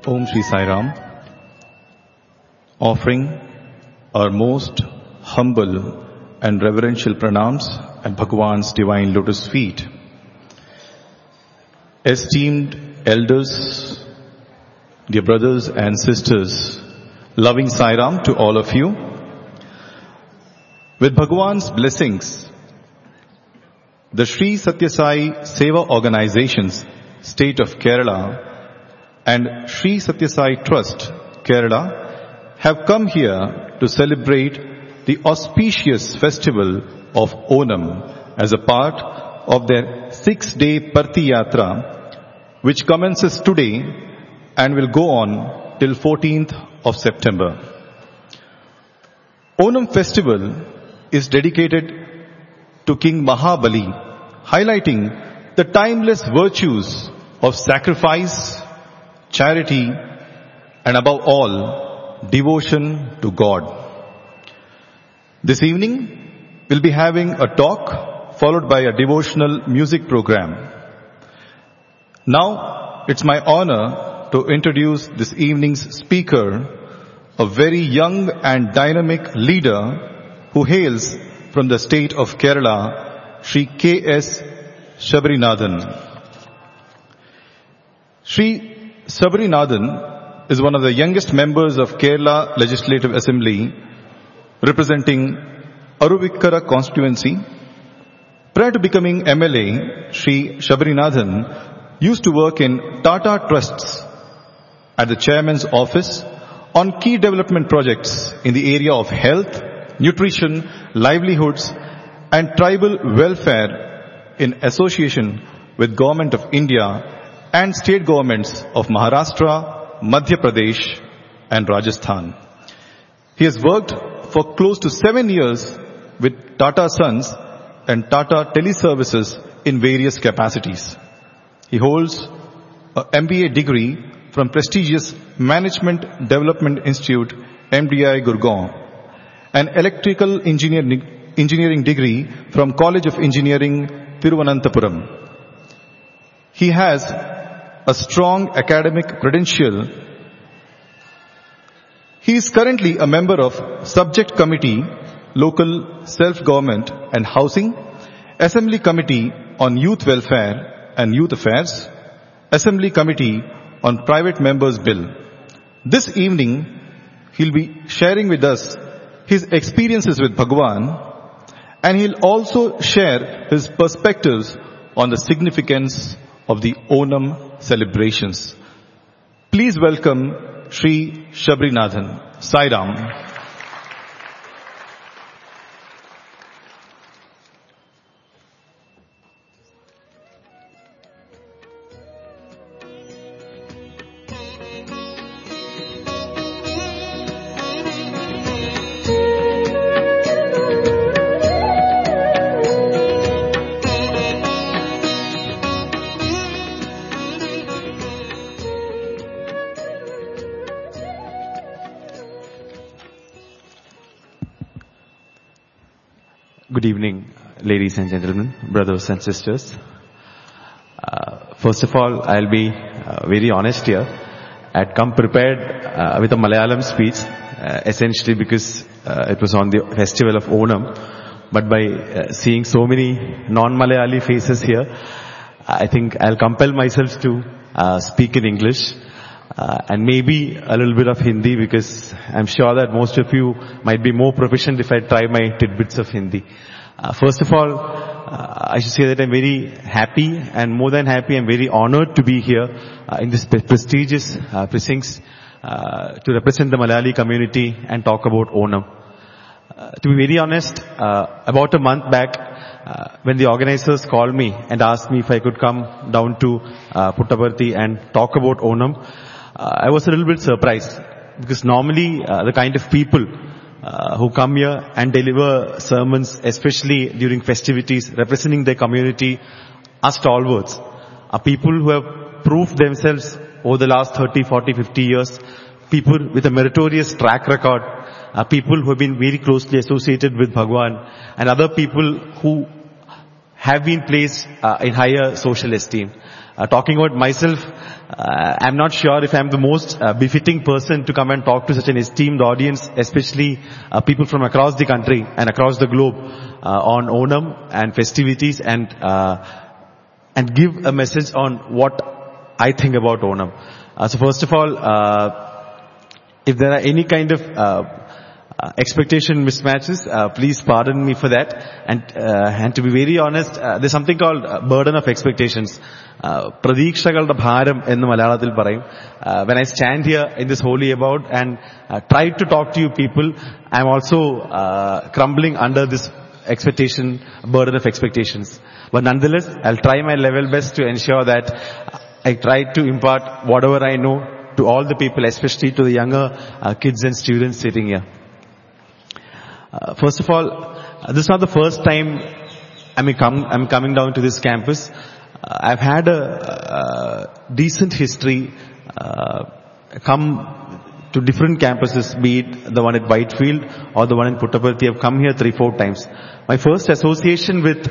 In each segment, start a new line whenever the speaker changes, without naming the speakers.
Om Shri Sai Ram, offering our most humble and reverential pranams at Bhagwan's divine lotus feet. Esteemed elders, dear brothers and sisters, loving Sai Ram to all of you. With Bhagwan's blessings, the Sri Satya Sai Seva Organizations, State of Kerala, and Sri Satya Sai Trust, Kerala, have come here to celebrate the auspicious festival of Onam as a part of their 6-day Parthi Yatra, which commences today and will go on till 14th of September. Onam festival is dedicated to King Mahabali, highlighting the timeless virtues of sacrifice, charity, and above all, devotion to God. This evening, we'll be having a talk followed by a devotional music program. Now, it's my honor to introduce this evening's speaker, a very young and dynamic leader who hails from the state of Kerala, Sri K.S. Shabrinathan. Sri Shabrinathan is one of the youngest members of Kerala Legislative Assembly, representing Aruvikkara constituency. Prior to becoming MLA, Sri Shabrinathan used to work in Tata Trusts at the chairman's office on key development projects in the area of health, nutrition, livelihoods, and tribal welfare in association with Government of India and state governments of Maharashtra, Madhya Pradesh, and Rajasthan. He has worked for close to 7 years with Tata Sons and Tata Teleservices in various capacities. He holds an MBA degree from prestigious Management Development Institute, MDI Gurgaon, an electrical engineering degree from College of Engineering, Thiruvananthapuram. He has a strong academic credential. He is currently a member of Subject Committee, Local Self-Government and Housing, Assembly Committee on Youth Welfare and Youth Affairs, Assembly Committee on Private Members Bill. This evening, he'll be sharing with us his experiences with Bhagwan, and he'll also share his perspectives on the significance of the Onam celebrations. Please welcome Sri Shabrinathan. Sai Ram.
Good evening, ladies and gentlemen, brothers and sisters. First of all, I'll be very honest here. I'd come prepared with a Malayalam speech, essentially because it was on the festival of Onam. But by seeing so many non-Malayali faces here, I think I'll compel myself to speak in English. And maybe a little bit of Hindi, because I'm sure that most of you might be more proficient if I try my tidbits of Hindi. First of all, I should say that I'm very happy, and more than happy, I'm very honored to be here in this prestigious precincts to represent the Malayali community and talk about Onam. To be very honest, about a month back, when the organizers called me and asked me if I could come down to Puttaparthi and talk about Onam, I was a little bit surprised, because normally the kind of people who come here and deliver sermons, especially during festivities, representing their community, are stalwarts, are people who have proved themselves over the last 30, 40, 50 years, people with a meritorious track record, people who have been very closely associated with Bhagwan, and other people who have been placed in higher social esteem. talking about myself, I'm not sure if I'm the most befitting person to come and talk to such an esteemed audience, especially people from across the country and across the globe on Onam and festivities, and give a message on what I think about Onam. So first of all, if there are any kind of expectation mismatches, please pardon me for that. And to be very honest, there's something called burden of expectations. Pradikshagalude bharam ennu Malayalamil parayum. When I stand here in this holy abode and try to talk to you people, I'm also crumbling under this burden of expectations. But nonetheless, I'll try my level best to ensure that I try to impart whatever I know to all the people, especially to the younger kids and students sitting here. First of all, this is not the first time I'm coming down to this campus. I've had a decent history, come to different campuses, be it the one at Whitefield or the one in Puttaparthi. I've come here 3-4 times. My first association with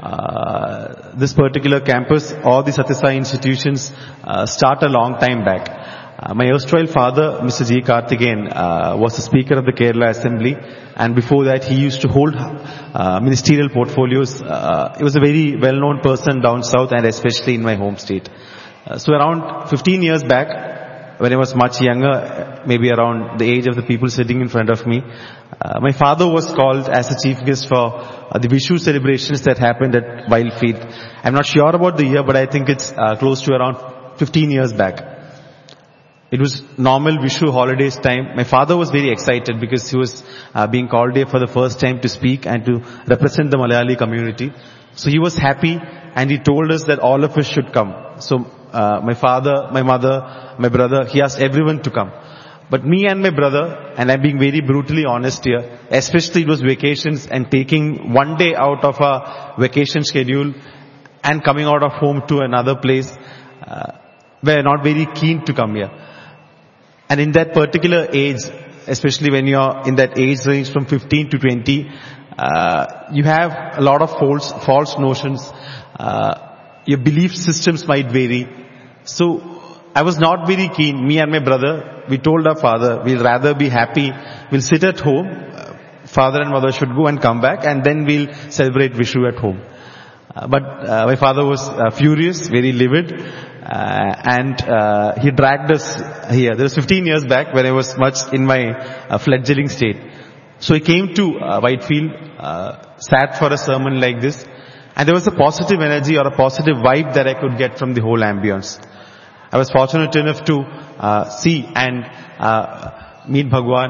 this particular campus or the Satya Sai institutions start a long time back. My erstwhile father, Mr. G. Karthikeyan, was the Speaker of the Kerala Assembly, and before that he used to hold ministerial portfolios. He was a very well-known person down south and especially in my home state. So around 15 years back, when I was much younger, maybe around the age of the people sitting in front of me, my father was called as a chief guest for the Vishu celebrations that happened at Wildfield. I'm not sure about the year, but I think it's close to around 15 years back. It was normal Vishu holidays time. My father was very excited because he was being called here for the first time to speak and to represent the Malayali community. So he was happy and he told us that all of us should come. So my father, my mother, my brother, he asked everyone to come. But me and my brother, and I'm being very brutally honest here, especially it was vacations and taking one day out of a vacation schedule and coming out of home to another place, we're not very keen to come here. And in that particular age, especially when you're in that age range from 15 to 20, you have a lot of false notions. Your belief systems might vary. So I was not very keen. Me and my brother, we told our father, we'll rather be happy. We'll sit at home. Father and mother should go and come back, and then we'll celebrate Vishu at home. But my father was furious, very livid, and he dragged us here. This was 15 years back when I was much in my fledgling state. So he came to Whitefield, sat for a sermon like this, and there was a positive energy or a positive vibe that I could get from the whole ambience. I was fortunate enough to see and meet Bhagwan.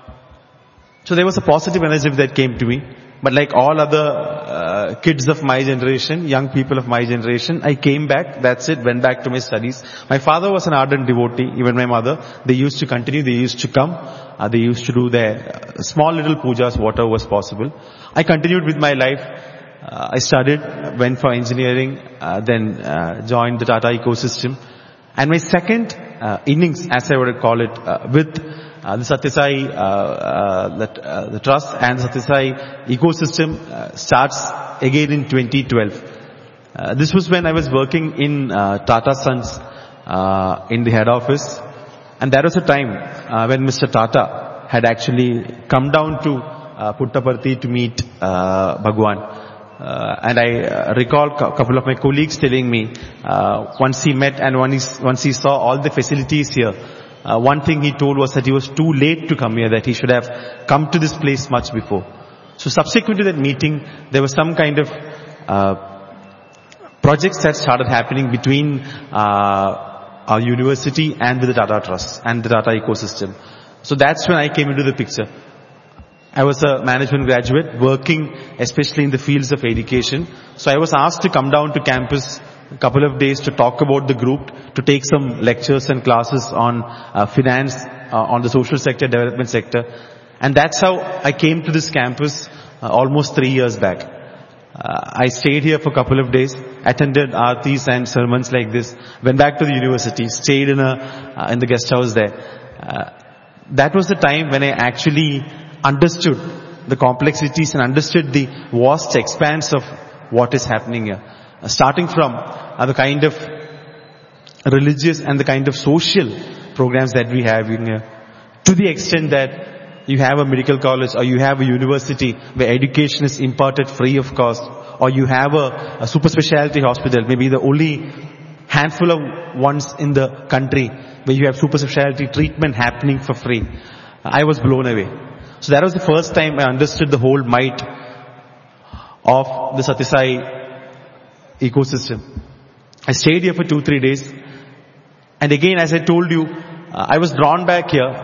So there was a positive energy that came to me. But like all other kids of my generation, young people of my generation, I came back, that's it, went back to my studies. My father was an ardent devotee, even my mother. They used to continue, they used to come, they used to do their small little pujas, whatever was possible. I continued with my life. I studied, went for engineering, then joined the Tata ecosystem. And my second innings, as I would call it, with the Satya Sai, the trust and the Satya Sai ecosystem starts again in 2012. This was when I was working in Tata Sons in the head office, and that was a time when Mr. Tata had actually come down to Puttaparthi to meet Bhagwan. And I recall a couple of my colleagues telling me, once he met and once he saw all the facilities here, one thing he told was that he was too late to come here, that he should have come to this place much before. So subsequent to that meeting, there was some kind of projects that started happening between our university and the Tata Trust and the Tata ecosystem. So that's when I came into the picture. I was a management graduate working especially in the fields of education. So I was asked to come down to campus a couple of days to talk about the group, to take some lectures and classes on finance, on the social sector, development sector. And that's how I came to this campus almost 3 years back. I stayed here for a couple of days, attended aartis and sermons like this, went back to the university, stayed in the guest house there. That was the time when I actually understood the complexities and understood the vast expanse of what is happening here. Starting from the kind of religious and the kind of social programs that we have in here. To the extent that you have a medical college or you have a university where education is imparted free of cost, or you have a super specialty hospital, maybe the only handful of ones in the country where you have super specialty treatment happening for free. I was blown away. So that was the first time I understood the whole might of the Sathya Sai ecosystem. I stayed here for 2-3 days. And again, as I told you, I was drawn back here.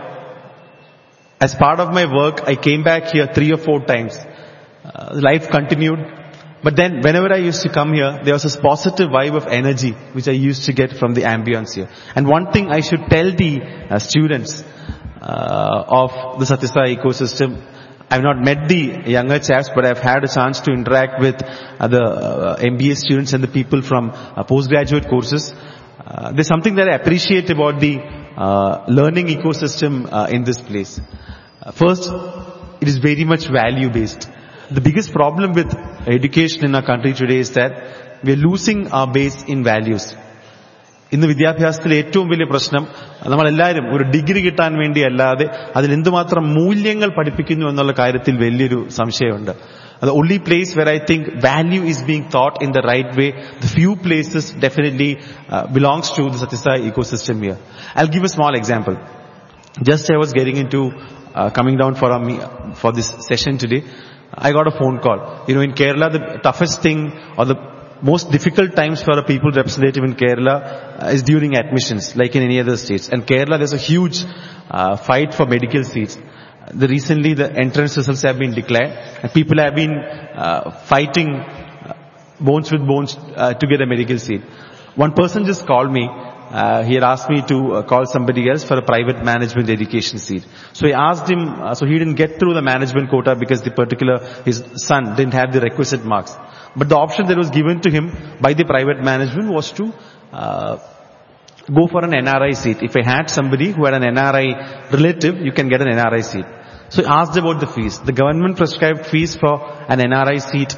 As part of my work, I came back here 3 or 4 times. Life continued. But then whenever I used to come here, there was this positive vibe of energy which I used to get from the ambience here. And one thing I should tell the students of the Sathya Sai ecosystem, I've not met the younger chaps, but I've had a chance to interact with the MBA students and the people from postgraduate courses. There's something that I appreciate about the learning ecosystem in this place. First, it is very much value based. The biggest problem with education in our country today is that we are losing our base in values. ഇന്ന് വിദ്യാഭ്യാസത്തിലെ ഏറ്റവും വലിയ പ്രശ്നം നമ്മളെല്ലാവരും ഒരു degree കിട്ടാൻ വേണ്ടി അല്ലാതെ അതിൽ എന്തുമാത്രം മൂല്യങ്ങൾ പഠിപ്പിക്കുന്നു എന്നുള്ള കാര്യത്തിൽ വലിയൊരു സംശയമുണ്ട്. The only place where I think value is being taught in the right way, the few places definitely belongs to the Sathya Sai ecosystem here. I'll give a small example. Just I was getting into coming down for this session today, I got a phone call. In Kerala, the toughest thing or the most difficult times for a people representative in Kerala is during admissions, like in any other states. And Kerala, there's a huge fight for medical seats. Recently, the entrance results have been declared, and people have been fighting bones with bones to get a medical seat. One person just called me. He had asked me to call somebody else for a private management education seat. So I asked him, so he didn't get through the management quota because his son didn't have the requisite marks. But the option that was given to him by the private management was to go for an NRI seat. If I had somebody who had an NRI relative, you can get an NRI seat. So I asked about the fees. The government prescribed fees for an NRI seat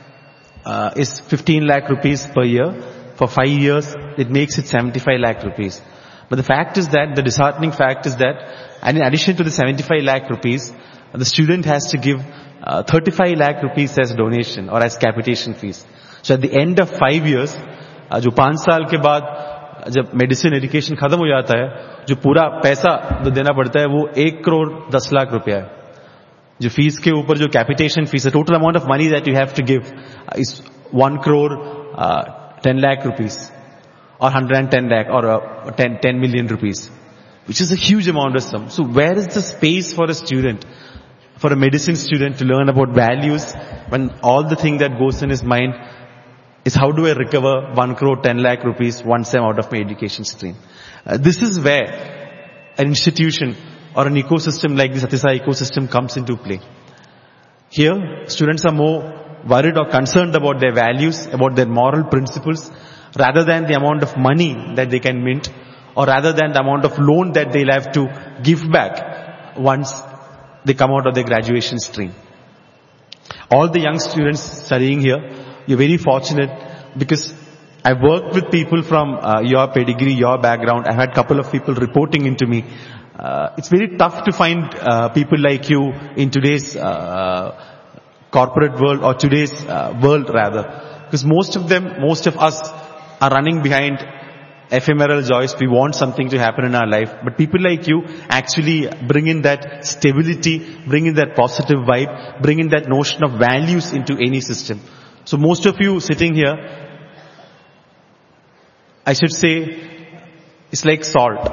is 15 lakh rupees per year. For 5 years, it makes it 75 lakh rupees. But the disheartening fact is that, and in addition to the 75 lakh rupees, the student has to give 35 lakh rupees as donation or as capitation fees. So at the end of 5 years, जो 5 साल के बाद जब medicine education खत्म हो जाता है, जो पूरा पैसा देना पड़ता है वो 1 करोड़ 10 लाख रुपया है. जो फीस के ऊपर जो कैपिटेशन फीस है, total amount of money that you have to give is 1 crore 10 lakh rupees or 110 lakh or 10 million rupees, which is a huge amount of sum. So where is the space for a student, for a medicine student to learn about values when all the thing that goes in his mind is how do I recover 1 crore 10 lakh rupees one sem out of my education stream? This is where an institution or an ecosystem like the Sathya Sai ecosystem comes into play. Here, students are more worried or concerned about their values, about their moral principles, rather than the amount of money that they can mint, or rather than the amount of loan that they'll have to give back once they come out of their graduation stream. All the young students studying here, you're very fortunate because I've worked with people from your pedigree, your background. I've had a couple of people reporting into me. It's very tough to find people like you in today's corporate world or today's world rather, because most of us are running behind ephemeral joys. We want something to happen in our life, but people like you actually bring in that stability, bring in that positive vibe, bring in that notion of values into any system. So most of you sitting here, I should say, it's like salt.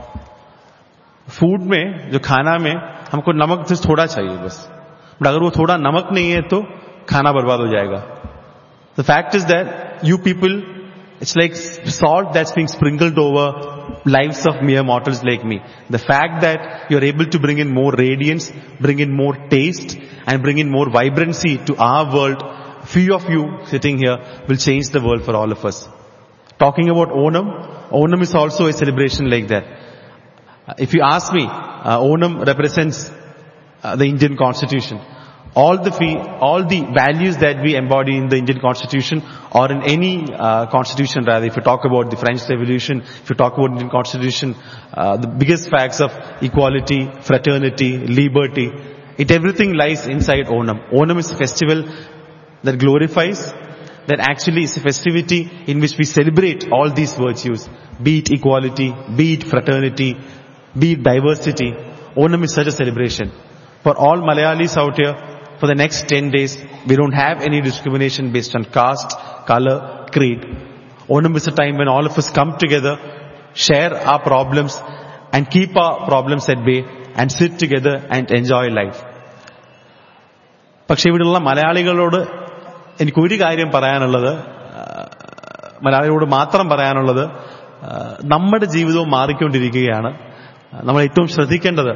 Food में जो खाना में हमको नमक से थोड़ा चाहिए बस, बट अगर वो थोड़ा नमक नहीं है तो खाना बर्बाद हो जाएगा. The fact is that you people, it's like salt that's being sprinkled over lives of mere mortals like me. The fact that you're able to bring in more radiance, bring in more taste, and bring in more vibrancy to our world, few of you sitting here will change the world for all of us. Talking about Onam is also a celebration like that. If you ask me, Onam represents the Indian Constitution. all the values that we embody in the Indian Constitution or in any constitution rather. If you talk about the French Revolution, if you talk about Indian Constitution, the biggest facts of equality, fraternity, liberty, everything lies inside Onam. Onam is a festival that glorifies, that actually is a festivity in which we celebrate all these virtues, be it equality, be it fraternity, be it diversity. Onam is such a celebration. For all Malayalis out here, for the next 10 days, we don't have any discrimination based on caste, color, creed. Onam is a time when all of us come together, share our problems, and keep our problems at bay, and sit together and enjoy life. പക്ഷെ ഇവിടെയുള്ള മലയാളികളോട് എനിക്കൊരു കാര്യം പറയാനുള്ളത്, മലയാളികളോട് മാത്രം പറയാനുള്ളത്, നമ്മുടെ ജീവിതവും മാറിക്കൊണ്ടിരിക്കുകയാണ്. നമ്മൾ ഏറ്റവും ശ്രദ്ധിക്കേണ്ടത്,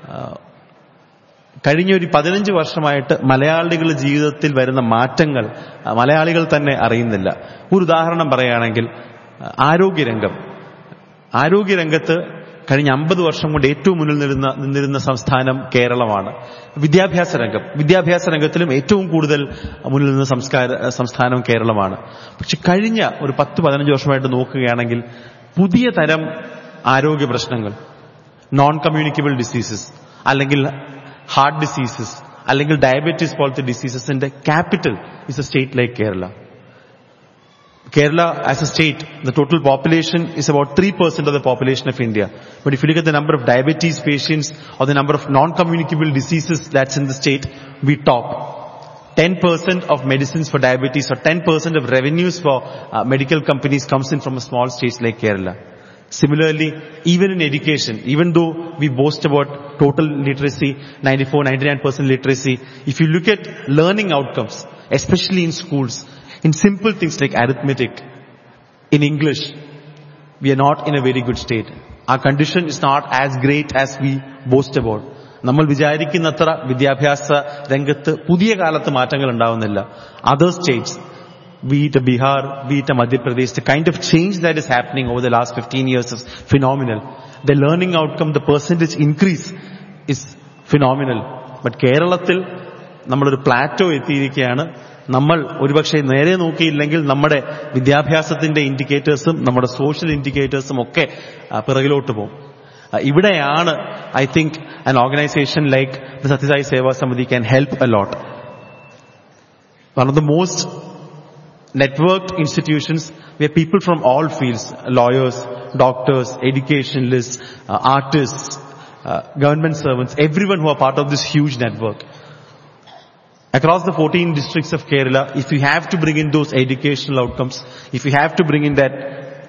കഴിഞ്ഞ ഒരു 15 വർഷമായിട്ട് മലയാളികളുടെ ജീവിതത്തിൽ വരുന്ന മാറ്റങ്ങൾ മലയാളികൾ തന്നെ അറിയുന്നില്ല. ഒരു ഉദാഹരണം പറയുകയാണെങ്കിൽ, ആരോഗ്യരംഗത്ത് കഴിഞ്ഞ 50 വർഷം കൊണ്ട് ഏറ്റവും മുന്നിൽ നിന്നിരുന്ന സംസ്ഥാനം കേരളമാണ്. വിദ്യാഭ്യാസ രംഗത്തിലും ഏറ്റവും കൂടുതൽ മുന്നിൽ നിന്ന സംസ്ഥാനം കേരളമാണ്. പക്ഷെ കഴിഞ്ഞ ഒരു 10-15 വർഷമായിട്ട് നോക്കുകയാണെങ്കിൽ പുതിയ തരം ആരോഗ്യ പ്രശ്നങ്ങൾ, നോൺ കമ്മ്യൂണിക്കബിൾ ഡിസീസസ്, അല്ലെങ്കിൽ ഹാർട്ട് ഡിസീസസ്, അല്ലെങ്കിൽ ഡയബറ്റീസ് പോലത്തെ ഡിസീസസിന്റെ capital is a state like Kerala. Kerala as a state, the total population is about 3% of the population of India. But if you look at the number of diabetes patients or the number of non-communicable diseases that's in the state, we top. 10% of medicines for diabetes or 10% of revenues for medical companies comes in from a small state like Kerala. Similarly, even in education, even though we boast about total literacy, 94-99% literacy, if you look at learning outcomes, especially in schools, in simple things like arithmetic, in English, we are not in a very good state. Our condition is not as great as we boast about. നമ്മൾ വിചാരിക്കുന്നത്ര വിദ്യാഭ്യാസ രംഗത്ത് പുതിയ കാലത്ത് മാറ്റങ്ങൾ ഉണ്ടാവുന്നില്ല. Other states, be it Bihar, be it Madhya Pradesh, the kind of change that is happening over the last 15 years is phenomenal. The learning outcome, the percentage increase is phenomenal. But കേരളത്തിൽ നമ്മളൊരു Plato എത്തിയിരിക്കുകയാണ്. നമ്മൾ ഒരുപക്ഷെ നേരെ നോക്കിയില്ലെങ്കിൽ നമ്മുടെ വിദ്യാഭ്യാസത്തിന്റെ ഇൻഡിക്കേറ്റേഴ്സും നമ്മുടെ social ഇൻഡിക്കേറ്റേഴ്സും ഒക്കെ പിറകിലോട്ട് പോകും. ഇവിടെയാണ് I think an organization like the Sathya Sai Seva Samiti can help a lot. One of the most networked institutions where people from all fields, lawyers, doctors, educationalists, artists, government servants, everyone who are part of this huge network. Across the 14 districts of Kerala, if you have to bring in those educational outcomes, if you have to bring in that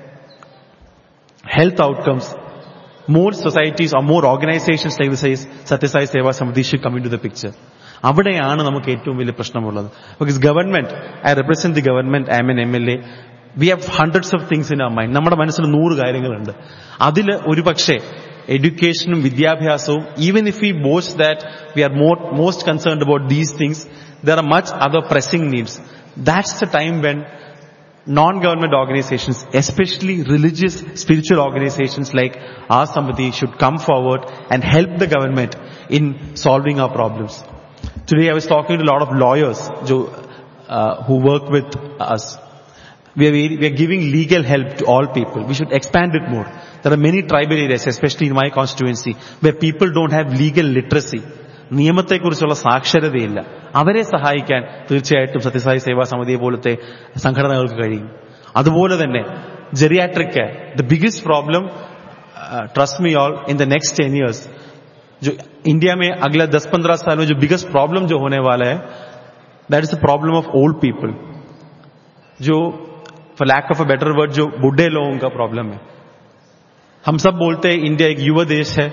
health outcomes, more societies or more organizations like the Sathya Sai Seva Samiti should come into the picture. അവിടെയാണ് നമുക്ക് ഏറ്റവും വലിയ പ്രശ്നമുള്ളത്. Because government, I represent the government, I am an MLA, we have hundreds of things in our mind. നമ്മുടെ മനസ്സിൽ 100 കാര്യങ്ങളുണ്ട്. അതിൽ ഒരുപക്ഷെ educationum, vidyabhyasam, even if we boast that we are most concerned about these things, there are much other pressing needs. That's the time when non-government organizations, especially religious, spiritual organizations like our Samiti should come forward and help the government in solving our problems. Today I was talking to a lot of lawyers who work with us. We are giving legal help to all people. We should expand it more. There are many tribal areas, especially in my constituency, where people don't have legal literacy. നിയമത്തെക്കുറിച്ചുള്ള സാക്ഷരതയില്ല. അവരെ സഹായിക്കാൻ തീർച്ചയായിട്ടും സത്യസായി സേവാ സമിതിയെ പോലത്തെ സംഘടനകൾക്ക് കഴിയും. അതുപോലെ തന്നെ geriatric care, the biggest problem, trust me all, in the next 10 years जो इंडिया में अगला 10-15 साल में जो बिगेस्ट प्रॉब्लम जो होने वाला है, that is the problem of old people. जो for lack of a better word, जो बूढ़े लोगों का प्रॉब्लम है. हम सब बोलते हैं इंडिया एक युवा देश है,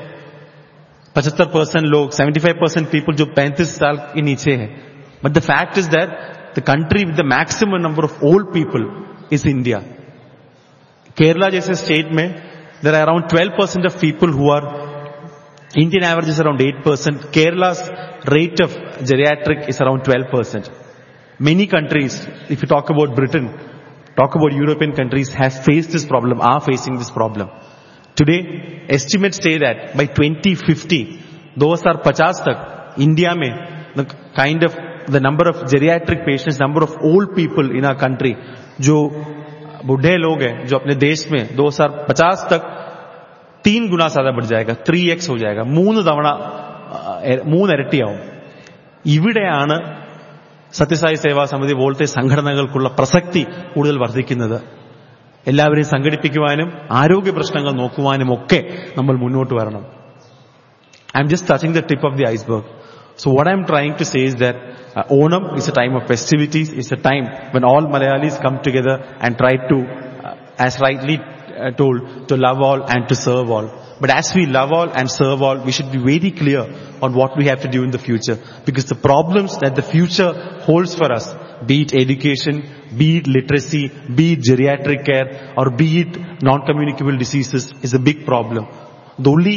75% लोग, 75% पीपल जो 35 साल के नीचे है. But the fact is that the country with the maximum number of old people is India. Kerala जैसे स्टेट में there are around 12% of people who are, Indian average is around 8%. Kerala's rate of geriatric is around 12%. Many countries, if you talk about Britain, talk about European countries, have faced this problem, are facing this problem. Today, estimates say that by 2050, 2050 तक, India में the number of geriatric patients, number of old people in our country, जो बूढ़े लोग हैं जो अपने देश में 2050 तक 3 गुना ज्यादा बढ़ जाएगा, 3x हो जाएगा, 3 ഇരട്ടിയാവും. ഇവിടെയാണ് സത്യസായി സേവാ സമിതി പോലത്തെ സംഘടനകൾക്കുള്ള പ്രസക്തി കൂടുതൽ വർദ്ധിക്കുന്നത്. എല്ലാവരെയും സംഘടിപ്പിക്കുവാനും ആരോഗ്യ പ്രശ്നങ്ങൾ നോക്കുവാനും ഒക്കെ നമ്മൾ മുന്നോട്ട് വരണം. I'm just touching the tip of the iceberg. So what I'm trying to say is that Onam is a time of festivities. It's a time when all Malayalis come together and try to, as rightly told, to love all and to serve all. But as we love all and serve all, we should be very clear on what we have to do in the future. Because the problems that the future holds for us, be it education, be it literacy, be it geriatric care, or be it non-communicable diseases, is a big problem. The only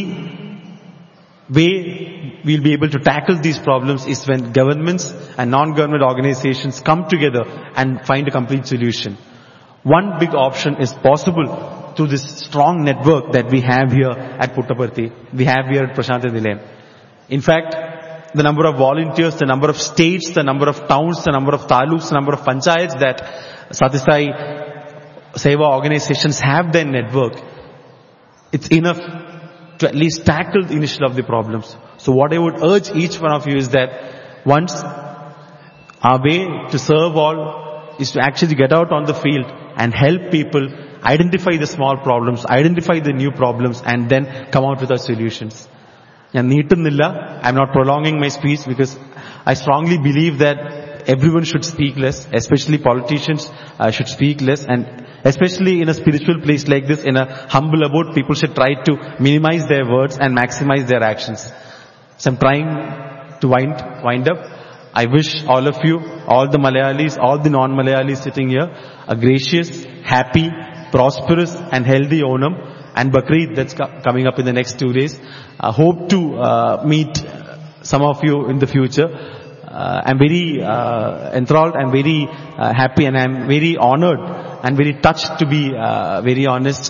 way we'll be able to tackle these problems is when governments and non-government organizations come together and find a complete solution. One big option is possible through this strong network that we have here at Puttaparthi, we have here at Prasanthi Nilayam. In fact, the number of volunteers, the number of states, the number of towns, the number of taluks, the number of panchayats that Satisai Seva organizations have their network, it's enough to at least tackle the initial of the problems. So what I would urge each one of you is that once our way to serve all is to actually get out on the field and help people identify the small problems, identify the new problems, and then come out with our solutions. ഞാൻ നീട്ടുന്നില്ല. I'm not prolonging my speech because I strongly believe that everyone should speak less, especially politicians should speak less, and especially in a spiritual place like this, in a humble abode, people should try to minimize their words and maximize their actions. So I'm trying to wind up. I wish all of you, all the Malayalis, all the non-Malayalis sitting here, a gracious, happy, prosperous and healthy Onam and Bakrid that's coming up in the next 2 days. I hope to meet some of you in the future. I'm very enthralled and very happy, and I'm very honored and very touched, to be very honest,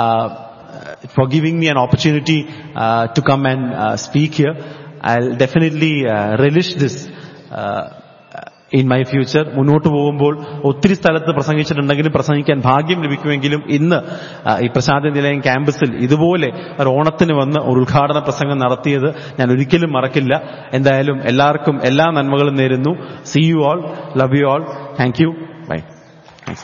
for giving me an opportunity to come and speak here. I'll definitely relish this in my future. മുന്നോട്ട് പോകുമ്പോൾ ഒത്തിരി സ്ഥലത്ത് പ്രസംഗിച്ചിട്ടുണ്ടെങ്കിലും പ്രസംഗിക്കാൻ ഭാഗ്യം ലഭിക്കുമെങ്കിലും ഇന്ന് ഈ പ്രശാന്തി നിലയം ക്യാമ്പസിൽ ഇതുപോലെ ഒരു ഓണത്തിന് വന്ന് ഒരു ഉദ്ഘാടന പ്രസംഗം നടത്തിയത് ഞാൻ ഒരിക്കലും മറക്കില്ല. എന്തായാലും എല്ലാവർക്കും എല്ലാ നന്മകളും നേരുന്നു. See you all, love you all, thank you, bye. Thanks.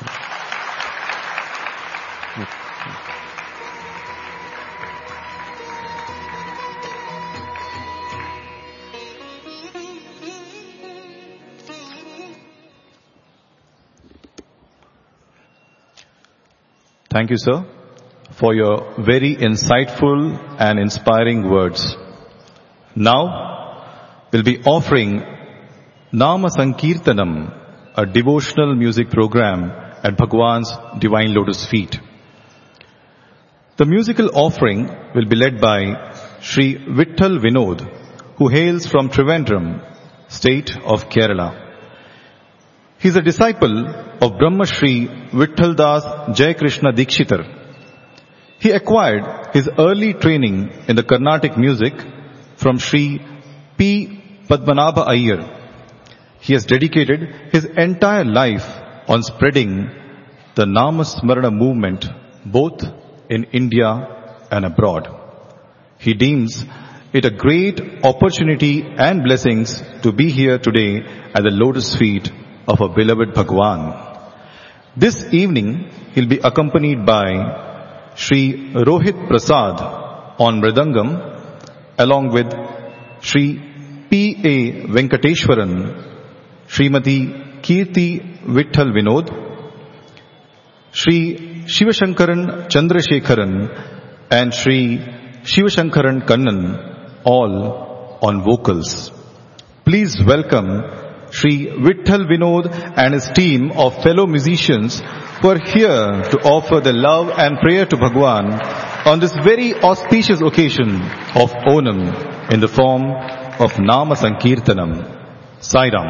Thank you, sir, for your very insightful and inspiring words. Now, we'll be offering Nama Sankirtanam, a devotional music program at Bhagwan's Divine Lotus Feet. The musical offering will be led by Sri Vitthal Vinod, who hails from Trivandrum, state of Kerala. He is a disciple of Brahma Shri Vitthal Das Jayakrishna Dikshitar. He acquired his early training in the Carnatic music from Sri P. Padmanabha Iyer. He has dedicated his entire life on spreading the Namasmarana movement both in India and abroad. He deems it a great opportunity and blessings to be here today at the lotus feet of our beloved Bhagwan. This evening, he'll be accompanied by Sri Rohit Prasad on Mridangam, along with Sri P.A. Venkateshwaran, Srimati Kirti Vitthal Vinod, Sri Shivashankaran Chandrasekharan, and Sri Shivashankaran Kannan, all on vocals. Please welcome Sri Vitthal Vinod and his team of fellow musicians who are here to offer their love and prayer to Bhagwan on this very auspicious occasion of Onam in the form of Nama Sankirtanam. Sai Ram.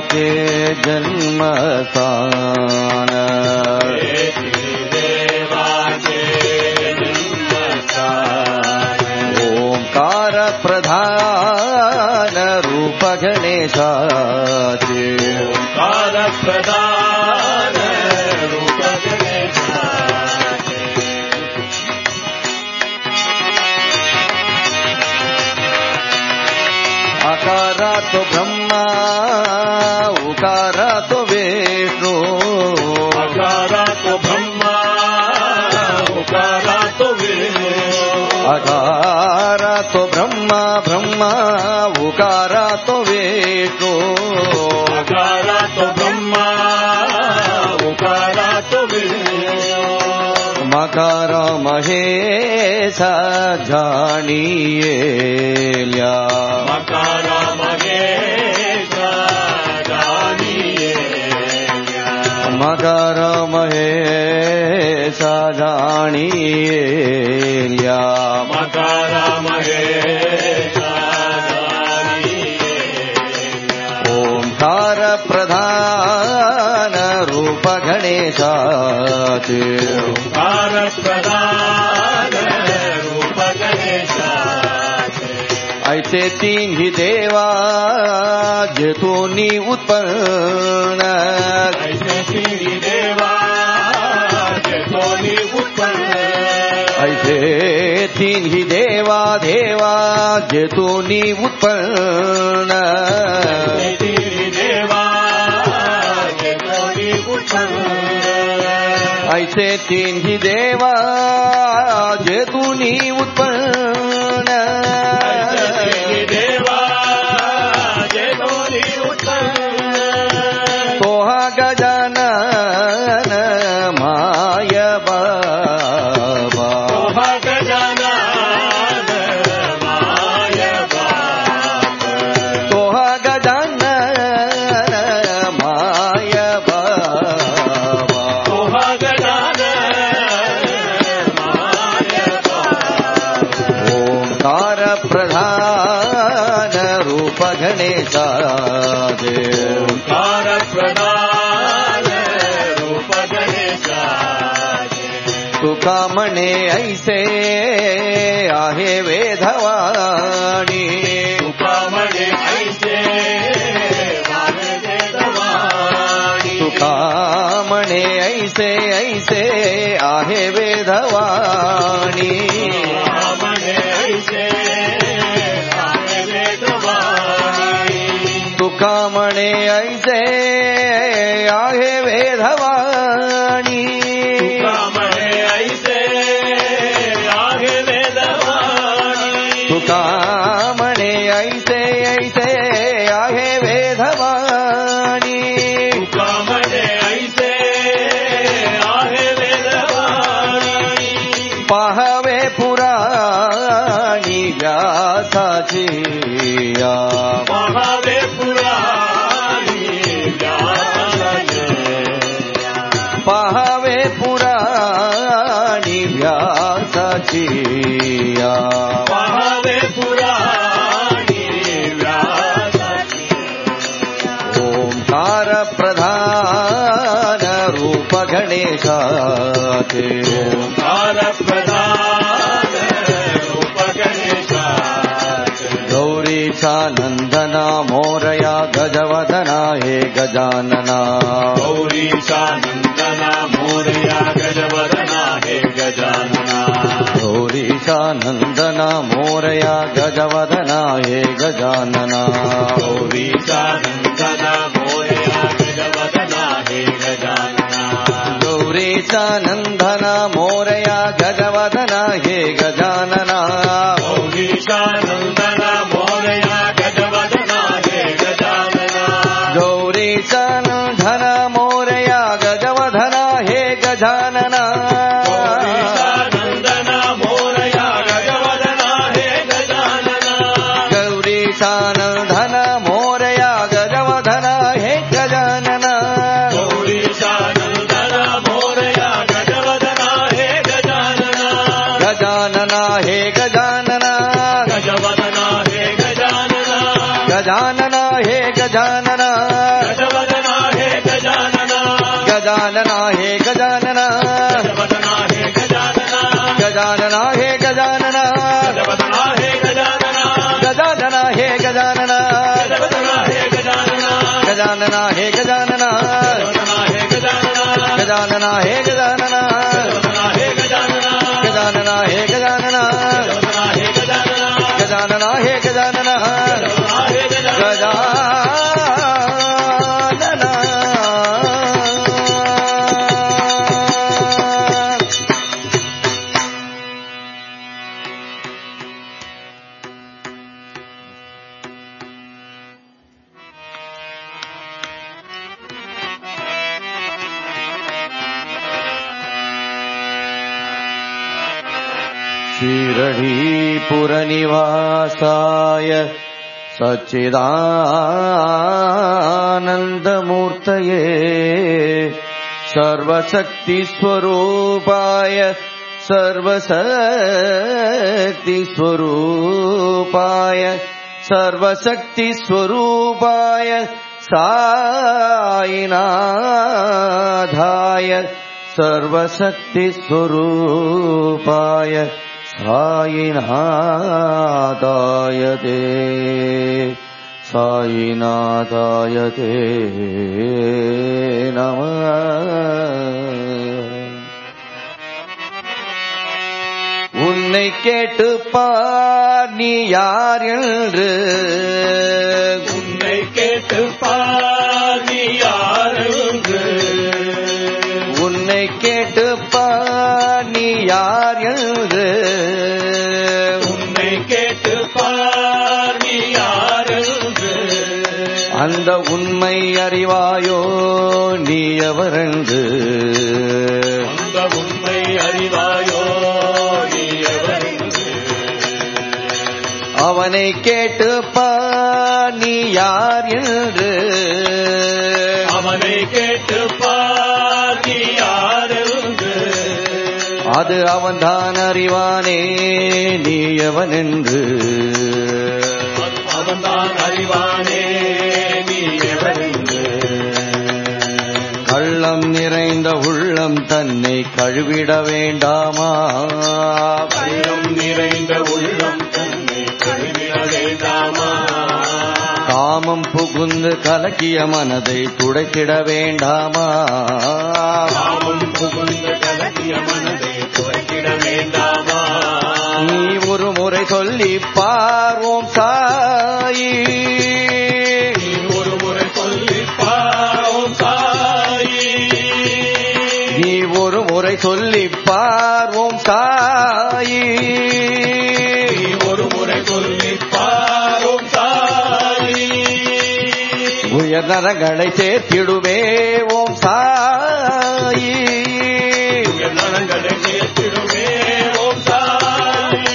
देवाचे जन्मस्थान ओंकार प्रधान रूप गणेशाचे
ओंकार प्रधान रूप गणेशाचे
आकारा तो ब्रह्मा उकारा तो विष्णु
आकारा तो ब्रह्मा उकारा तो विष्णु
आकारा तो ब्रह्मा ब्रह्मा उकारा तो विष्णु
आकारा तो ब्रह्मा उकारा तो विष्णु
मकार महेश जानिए ल्या
मकार महेश जानिए
मकर महेश जानिए ल्या
मकार महेश जानिए
ओंकार प्रधान रूप गणेशाचे
ओंकार प्रधान रूप गणेशाचे
ऐसे तिन्ही देवा जेतूनी उत्पन्न
ऐसे तिन्ही देवा जेतूनी उत्पन्न
ऐसे तिन्ही देवा देवा जेतूनी उत्पन्न
तिन्ही देवा जेतूनी उत्पन्न
ऐसे तिन्ही देवा जेतूनी उत्पन्न
देवा जेतूनी उत्पन्न
तोहा गजानन माय बाबा
तोहा गजानन माय बाबा
तोहा गजानन माय बाबा
तोहा गजानन माय बाबा
ओंकार प्रधान रूप गणेशाचे
ओंकार प्रधान रूप गणेशाचे
तुका म्हणे ऐसे आहे वेधवाणी
तुका म्हणे ऐसे वाहे वेदवाणी
तुका म्हणे ऐसे ऐसे आहे वेधवाणी
म्हणे ऐसे वाहे वेदवाणी
तुका म्हणे ऐसे आहे वेधवाणी
तुका म्हणे ऐसे आहे वेदवाणी
तुका म्हणे ऐसे ऐसे आहे वेधवाणी
तुका म्हणे ऐसे आहे वेदवाणी
पाहावे पुराणी व्यासाची या
महावे पुराणी व्यासाचे
पाहावे पुराणी व्यासाची या
महावे पुराणी व्यासाचे
ओंकार प्रधान रूप गणेशाचे
ओंकार प्रधान रूप गणेशाचे
गौरीचा नंदना मोरया गजवदना हे गजानना
गौरीचा नंदना मोरया गजवदना हे गजानना
गौरीचा नंदना मोरया गजवदना हे गजानना
गौरीचा नंदना मोरया गजवदना हे गजानना
गौरीचा नंदना मोरया गजवदना हे गजानना
गौरीचा नंदना मोरया गजवदना हे गजानना
गौरीचा नंदना मोरया गजवदना हे गजानना
गौरीचा नंदना मोरया गजवदना हे गजानना
गौरीचा नंदना मोरया गजवदना हे गजानना
गौरीचा नंदना मोरया गजवदना हे गजानना
गजानना हे गजानना
गजवदना
गजानना हे गजानना
गजवदना हे गजानना
गजानना हे गजानना
गजवदना हे गजानना
गजानना हे गजानना
गजवदना हे गजानना
गजानना हे गजानना
गजवदना हे गजानना
गजानना हे गजानना
गजवदना हे गजानना
गजानना हे गजानना
गजवदना हे गजानना
गजानना हे गजानना
गजवदना हे गजानना
गजानना हे गजानना
गजवदना हे गजानना
शिरडीपुरनिवासाय सच्चिदानन्दमूर्तये सर्वशक्तिस्वरूपाय सर्वशक्तिस्वरूपाय सर्वशक्तिस्वरूपाय साईनाथाय सर्वशक्तिस्वरूपाय साईनाथाय ते साईनाथाय ते नमः உன்னை கேட்டு பார் நீ யார் என்று
உன்னை கேட்டு பார் நீ யார் என்று
உன்னை கேட்டு பார் நீ யார் என்று
உன்னை கேட்டு பார் நீ யார் என்று
அந்த உண்மை அறிவாயோ நீ எவரென்று
அந்த உண்மை அறிவாயோ நீ எவரென்று
அவனை கேட்டு பார் நீ யார் என்று
அவனை கேட்டு பார் நீ யார் என்று
அது அவன்தான் அறிவானே நீ எவனென்று
அவன்தான் அறிவானே நீ எவரென்று
கள்ளம் நிறைந்த உள்ளம் தன்னை கழுவிட வேண்டாமா
உள்ளம் நிறைந்த உள்ளம் தன்னை கழுவிட வேண்டாமா
காமம் புகுந்து கலக்கிய மனதை துடைத்திட வேண்டாமா
காமம் புகுந்து கலக்கிய மனதை துடைத்திட வேண்டாமா
நீ ஒரு முறை சொல்லி பார்வோம் சாயி
நீ ஒரு முறை சொல்லி பாரோம் சாயி
நீ ஒரு முறை சொல்லி பார்வோம் சாயி
நீ ஒரு முறை சொல்லி பாரோம் சாயி
உயர் நரங்களை சேர்த்திடுவே ஓம் சாயி
என் நலங்களை சேர்த்திடுவே ஓம் சாயி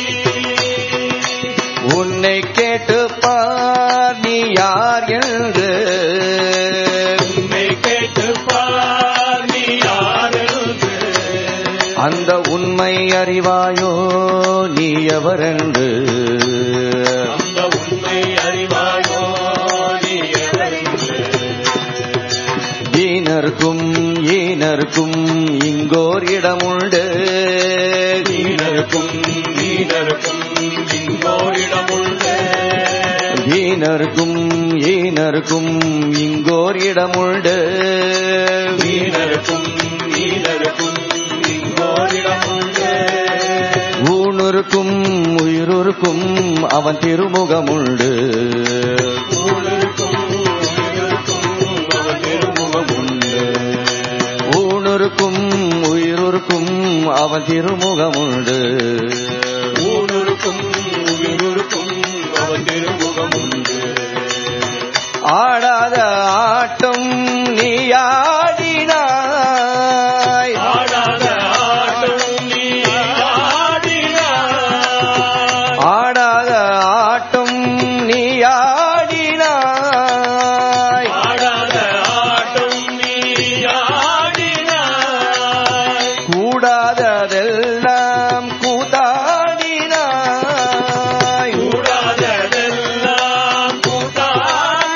உன்னை கேட்டு பார் நீ யார் என்று
உன்னை கேட்டு பார் நீ யார் என்று
அந்த உண்மை அறிவாயோ நீ எவரென்று
அந்த உண்மை அறிவாயோ நீ எவரென்று
ஈனருக்கும் ஈனருக்கும் இங்கோர் இடமுண்டு
நீனருக்கும் நீனருக்கும் இங்கோரிடமுள்ள
ஈனருக்கும் ஈனருக்கும் இங்கோர் இடமுண்டு
நீனருக்கும் நீனருக்கும் இங்கோரிடமுள்ள
ஊனுருக்கும் உயிருக்கும் அவன் திருமுகமுண்டு
ஊழலுக்கும் உயிருக்கும் அவன் திருமுகமுண்டு
ஊனுருக்கும் உயிருக்கும் அவன் திருமுகமுண்டு
ஊழலுக்கும் உயிருக்கும் அவன் திருமுகமுண்டு
ஆடாத ஆட்டம் நீ ஆடினாய்
ஆடாத ஆட்டம் நீ ஆடினாய்
ஆடாத ஆட்டம் நீ ஆடினாய்
ஆடாத ஆட்டம் நீ ஆடினாய்
கூடாததெல்லாம் கூத்தாடினாய்
கூடாததெல்லாம் கூத்தாடினாய்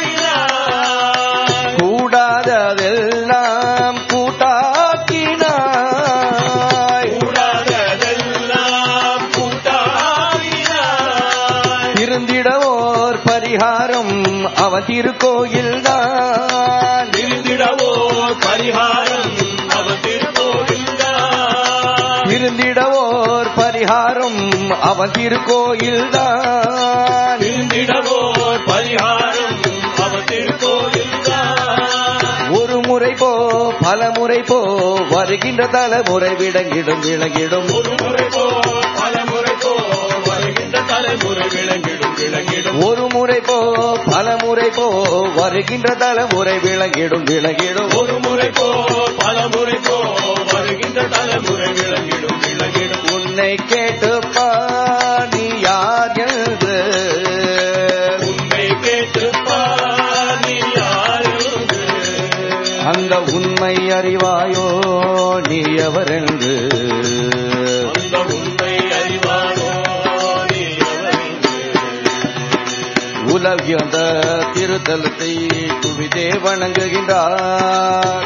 அவன் திருக்கோயில் தான்.
இருந்திடவோ பரிகாரம் அவன் திருக்கோயில் தான்.
இருந்திடவோர் பரிகாரம் அவன் திருக்கோயில் தான்.
இருந்திடவோர் பரிகாரம் அவன் திருக்கோயில் தான்.
ஒரு முறை போ பல முறை போ வருகின்ற தலைமுறை விளங்கிடும் விளங்கிடும்.
ஒரு முறை போ பல முறை போ வருகின்ற தலைமுறை விளங்கிடும் விளங்கிடும்.
ஒரு முறை போ பல முறை போ வருகின்ற தலைமுறை விளங்கிடும் விளங்கிடும்.
ஒரு முறை போ பல முறை போ வருகின்ற தலைமுறை விளங்கிடும் விளங்கிடும்.
உன்னை கேட்டு பாடி யார் என்று
உன்னை கேட்டு பாடி யார் என்று
அந்த உண்மை அறிவாயோ நீ எவரென்று.
அந்த உண்மை அறிவானோ நீ எவரென்று.
உலகியந்த திருத்தலத்தை குவிதே வணங்குகின்றார்.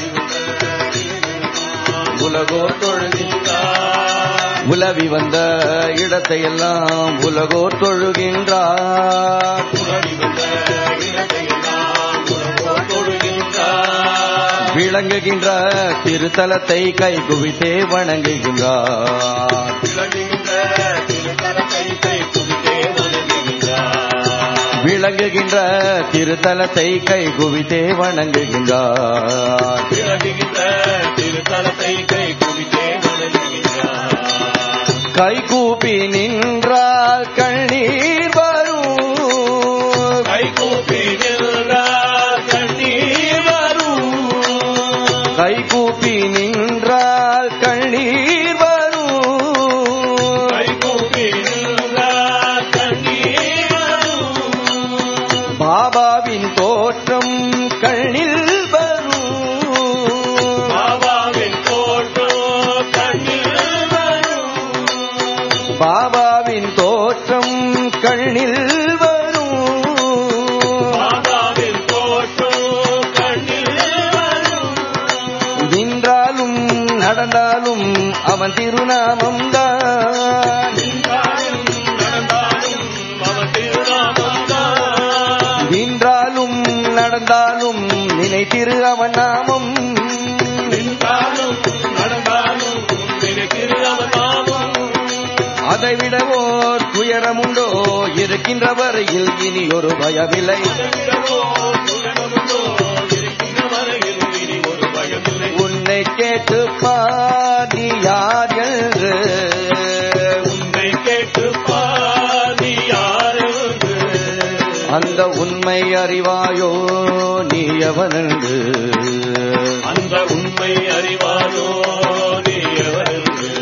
உலகோர் தொழுகின்றார். உலவி வந்த இடத்தையெல்லாம் உலகோர் தொழுகின்றார். விளங்குகின்ற திருத்தலத்தை கை குவித்தே வணங்குகின்றார். விளங்குகின்ற திருத்தலத்தை கை குவித்தே வணங்குகின்றார். கை கூப்பி நின்றால் கண்ணீர் வரும்.
கை கூப்பி நின்றால் கண்ணீர் வரும்.
கை கூப்பி நின்றால் கண்ணீர் வரும்.
கை கூப்பி நின்றால் கண்ணீர் வரும்.
பாபாவின் தோற்றம் கண்ணில் வரும்.
பாபாவின் தோற்றம் கண்ணில் வரும்.
பாபாவின் தோற்றம் கண்ணில் வரும்.
பாபாவின் தோற்றம் கண்ணில் வரும்.
நின்றாலும் நடந்தாலும் அவன் திருநாமம் தான்.
நின்றாலும் நடந்தாலும் அவன் திருநாமம் தான்.
நின்றாலும் நடந்தாலும் நினைத்திரு அவன் நாமம்.
நின்றாலும் நடந்தாலும் நினைக்கிற அவன் நாமம்.
அதைவிடவோர் துயரமுண்டோ இருக்கின்ற வரையில் இனி ஒரு பயமில்லை. உன்னை கேட்டு பாடி யார் என்று
உன்னை கேட்டு பாடி யார் என்று
அந்த உண்மை அறிவாயோ நீ எவனென்று.
அந்த உண்மை அறிவானோ நீ எவரென்று.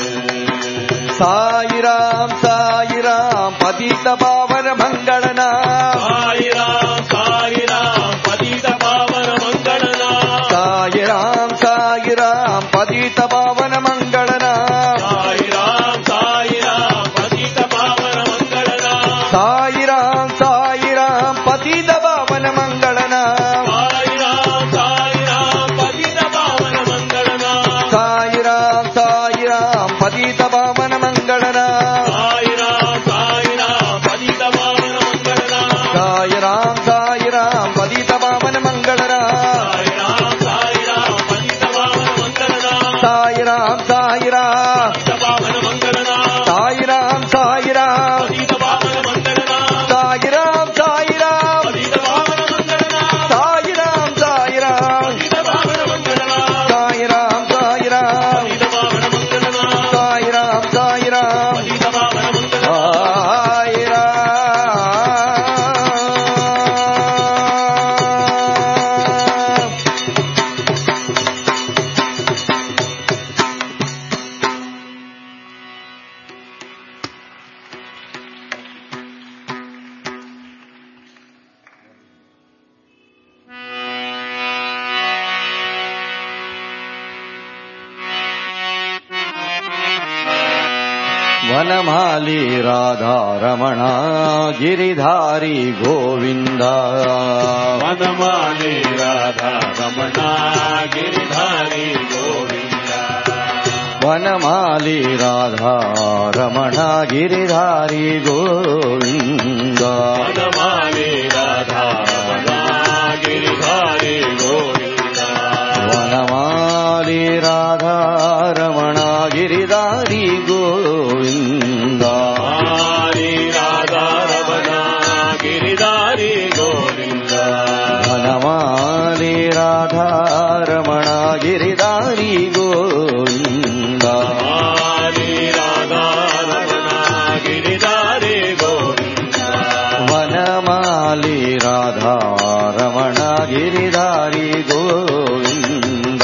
சாயிராம் சாயிராம் பதித்த பாவன மங்களனாம்.
சாயிராம் சாயிராம் பதித பாவன மங்களனாம்.
சாயிராம் சாயிராம் பதித்த பாவன மங்களனாம்.
சாயிராம் சாயிராம் பதித பாவன மங்களனாம்.
சாயிராம் சாயிராம் பதித பாவன மங்களனாம்.
சாயிராம் சாயிராம் பதித பாவன மங்களனாம்.
சாயிராம் சாயிராம் பதித பாவன மங்களனாம்.
சாயிராம் சாயிராம் பதித பாவன மங்களனாம்.
சாயிராம் சாயிராம் பதித பாவன மங்களனாம்.
சாயிராம் சாயிராம் பதித பாவன மங்களனாம்.
சாயிராம் சாயிராம்
பதித பாவன மங்களனாம்.
சாயிராம் சாயிராம்
பதித பாவன மங்களனாம்.
சாயிராம் சாயிராம்
பதித பாவன மங்களனாம்.
சாயிராம் சாயிராம்
பதித பாவன மங்களனாம்.
சாயிராம் சாயிராம்
பதித பாவன மங்களனாம்.
சாயிராம் சாயிராம்
பதித பாவன மங்களனாம்.
वनमाली राधा रमणा गिरिधारी गोविंदा.
वनमाली राधा रमणा गिरिधारी गोविंदा.
वनमाली राधा रमणा गिरिधारी गोविंदा.
वनमाली राधा ಗಿರಿಧಾರಿ ಗೋವಿಂದ
ವನಮಾಲಿ ರಾಧಾರಮಣ ಗಿರಿಧಾರಿ ಗೋವಿಂದ
ರಾಧಾರಮಣ ಗಿರಿಧಾರಿ ಗೋವಿಂದ
ವನಮಾಲಿ ರಾಧಾರಮಣ ಗಿರಿಧಾರಿ ಗೋವಿಂದ ವನಮಾಲಿ ರಾಧಾರಮಣ ಗಿರಿಧಾರಿ ಗೋವಿಂದ